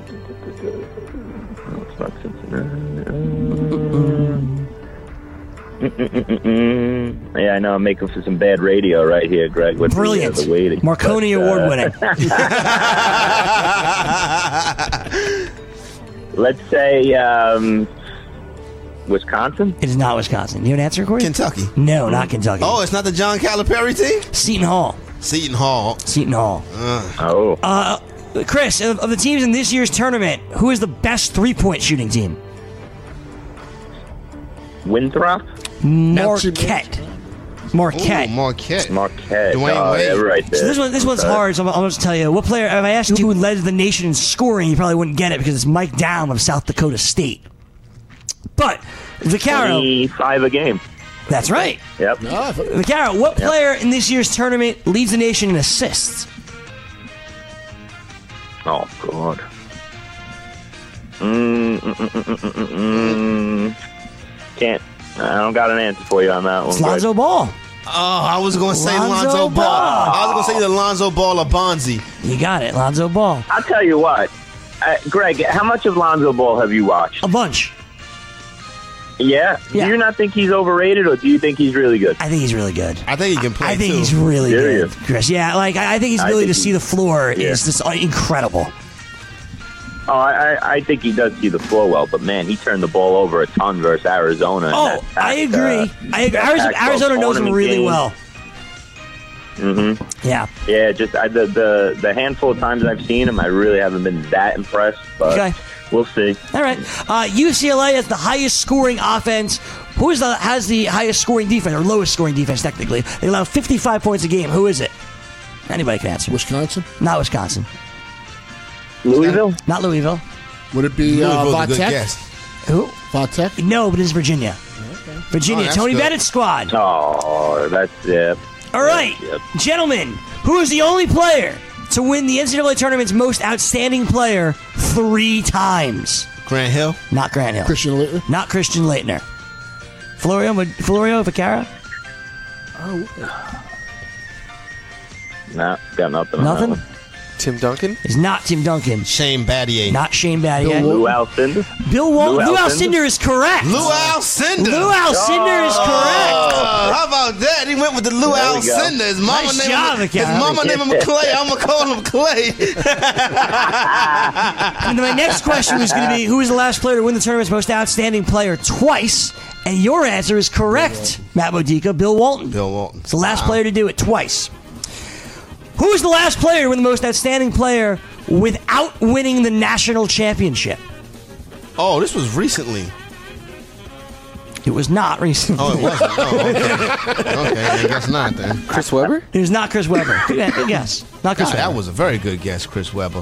It's not Cincinnati. Yeah, I know. I'm making for some bad radio right here, Greg. With Brilliant. The waiting. Marconi Award winning. Let's say Wisconsin. It is not Wisconsin. You have an answer, Corey? Kentucky. No, not Kentucky. Oh, it's not the John Calipari team? Seton Hall. Seton Hall. Seton Hall. Oh. Chris, of the teams in this year's tournament, who is the best three-point shooting team? Winthrop. Marquette. Marquette. Ooh, Marquette. Dwayne Wade. Yeah, right there. So this one's hard, so I'm just tell you. What player, if I asked you who led the nation in scoring, you probably wouldn't get it because it's Mike Down of South Dakota State. But, Vaccaro. 25 a game. That's right. Yep. Vaccaro, what player in this year's tournament leads the nation in assists? Oh, God. Can't. I don't got an answer for you on that one. It's Lonzo Ball. Oh, I was going to say Lonzo Lonzo Ball. Ball. I was going to say either Lonzo Ball or Bonzi. You got it, Lonzo Ball. I'll tell you what. Greg, how much of Lonzo Ball have you watched? A bunch. Yeah? Yeah. Do you not think he's overrated, or do you think he's really good? I think he's really good. I think he can play, I think too. he's really Do good, you? Chris. Yeah, like I think his I ability to think see the floor yeah. is just incredible. Oh, I think he does see the floor well, but man, he turned the ball over a ton versus Arizona. in Oh, that I agree. that Arizona knows him tournament really game. well. Mm-hmm. Yeah. Yeah, just the handful of times I've seen him, I really haven't been that impressed, but Okay. we'll see. All right. UCLA has the highest scoring offense. Who has the highest scoring defense, or lowest scoring defense, technically? They allow 55 points a game. Who is it? Anybody can answer. Wisconsin? Not Wisconsin. Louisville? Not Louisville. Would it be Louisville's a good Vatek? guess. Who? Vatek? No, but it's Virginia. Virginia. Oh, that's Tony good. Bennett's squad. Oh, that's it. All right. Yep. Gentlemen, who is the only player to win the NCAA tournament's most outstanding player 3 times? Grant Hill. Not Grant Hill. Christian Leitner? Not Christian Leitner. Florio Vaccaro? Nah, got nothing. Nothing? On that Tim Duncan? Is not Tim Duncan. Shane Battier. Not Shane Battier. one. Lou Alcindor? Bill Walton. Lou Lou Alcindor? Alcindor is correct. Lou Alcindor. Lou Alcindor is correct. Oh, how about that? He went with the Lou There we go. Alcindor. His mama Nice named job, him. Vaccaro. His mama named him Clay. I'm gonna call him Clay. And my next question was going to be, who is the last player to win the tournament's most outstanding player twice? And your answer is correct, Matt Modica. Bill Walton. Bill Walton. It's the last player to do it twice. Who is the last player to win the most outstanding player without winning the national championship? Oh, this was recently. It was not recently. Oh, it wasn't. Oh, okay. Okay, I guess not then. Chris Webber? It was not Chris Webber. Good guess. Not Chris God, Webber. that was a very good guess, Chris Webber.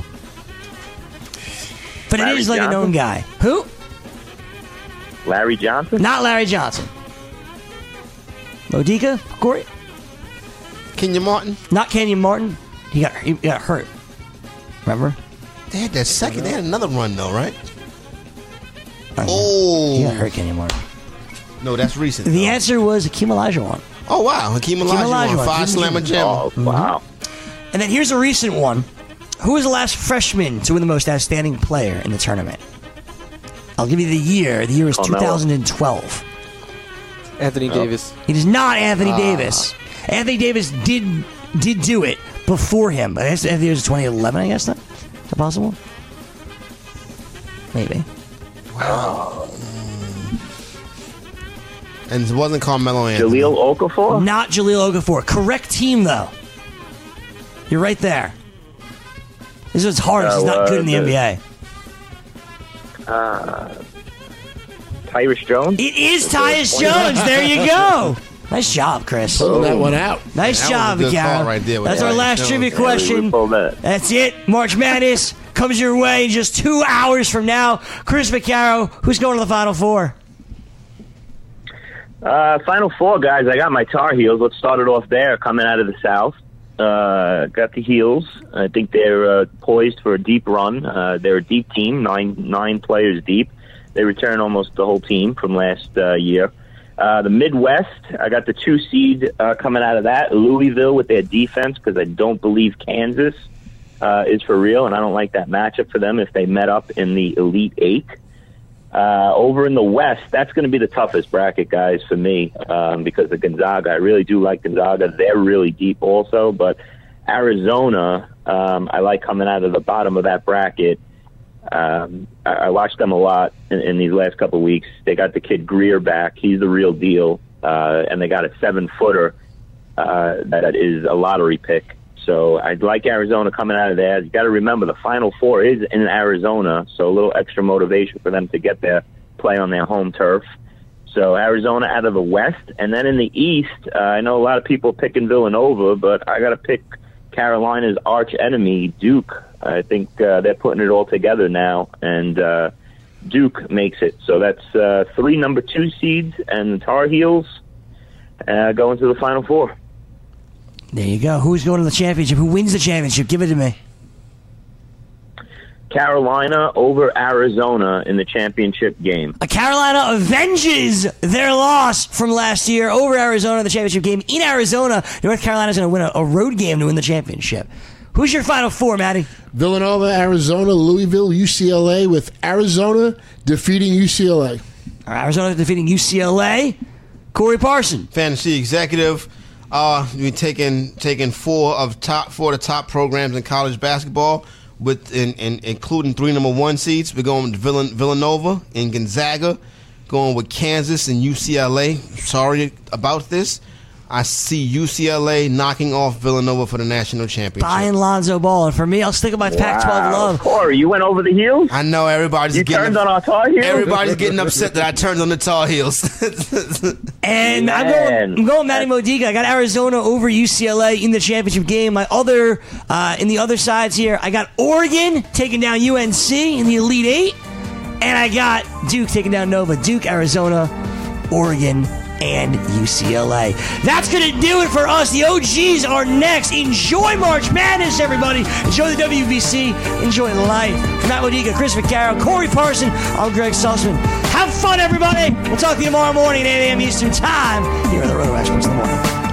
But it Larry is like a known Johnson? guy. Who? Larry Johnson? Not Larry Johnson. Modica? Corey? Kenyon Martin. Not Kenyon Martin. He got hurt. Remember? They had that second. They had another run though, right? He got Oh, hurt, Kenyon Martin. no, that's recent. The though. answer was Hakeem Olajuwon. Oh wow, Hakeem Olajuwon. Olajuwon, 5 slammer jam. Oh, wow. And then here's a recent one. Who was the last freshman to win the most outstanding player in the tournament? I'll give you the year. The year is Oh, no. 2012. Anthony Davis. It is not Anthony Davis. Anthony Davis did do it before him. I guess Anthony Davis was 2011, I guess. Is that possible? Maybe. And it wasn't Carmelo Anthony. Jaleel Okafor? Not Jaleel Okafor. Correct team, though. You're right there. This is hard. He's not good in the NBA. Tyrus Jones? It is Tyus Jones. There you go. Nice job, Chris. Pulling that one out. Nice That job, was a good Vaccaro. call right there with That's our Tyus last Jones. trivia Yeah, question. we pulled that. That's it. March Madness comes your way in just 2 hours from now. Chris Vaccaro, who's going to the Final Four? Final Four, guys. I got my Tar Heels. Let's start it off there, coming out of the South. Got the Heels. I think they're poised for a deep run. They're a deep team, nine players deep. They return almost the whole team from last year. The Midwest, I got the 2 seed coming out of that. Louisville with their defense, because I don't believe Kansas is for real, and I don't like that matchup for them if they met up in the Elite Eight. Over in the West, that's going to be the toughest bracket, guys, for me, because of Gonzaga. I really do like Gonzaga. They're really deep also, but Arizona, I like coming out of the bottom of that bracket. I watched them a lot in these last couple of weeks. They got the kid Greer back. He's the real deal. And they got a 7-footer that is a lottery pick. So I'd like Arizona coming out of there. You got to remember the Final Four is in Arizona, so a little extra motivation for them to get there, play on their home turf. So Arizona out of the West. And then in the East, I know a lot of people picking Villanova, but I got to pick Carolina's arch enemy, Duke. I think they're putting it all together now, and Duke makes it. So that's 3 number 2 seeds, and the Tar Heels going to the Final Four. There you go. Who's going to the championship? Who wins the championship? Give it to me. Carolina over Arizona in the championship game. Carolina avenges their loss from last year over Arizona in the championship game. In Arizona, North Carolina's going to win a road game to win the championship. Who's your Final Four, Matty? Villanova, Arizona, Louisville, UCLA, with Arizona defeating UCLA. Arizona defeating UCLA. Corey Parson. Fantasy executive. We're taking 4 of the top programs in college basketball, including 3 number 1 seeds. We're going with Villanova and Gonzaga, going with Kansas and UCLA. Sorry about this. I see UCLA knocking off Villanova for the national championship. Buying Lonzo Ball. And for me, I'll stick with my Pac-12 love. Corey, you went over the Heels? I know everybody's turned on our Tar Heels? Everybody's getting upset that I turned on the Tar Heels. And I'm going Matty Modica. I got Arizona over UCLA in the championship game. My other in the other sides here, I got Oregon taking down UNC in the Elite 8. And I got Duke taking down Nova. Duke, Arizona, Oregon, and UCLA. That's going to do it for us. The OGs are next. Enjoy March Madness, everybody. Enjoy the WBC. Enjoy life. For Matt Modica, Chris Vaccaro, Corey Parson, I'm Greg Sussman. Have fun, everybody. We'll talk to you tomorrow morning at 8 a.m. Eastern Time here on the Roto Experts in the Morning.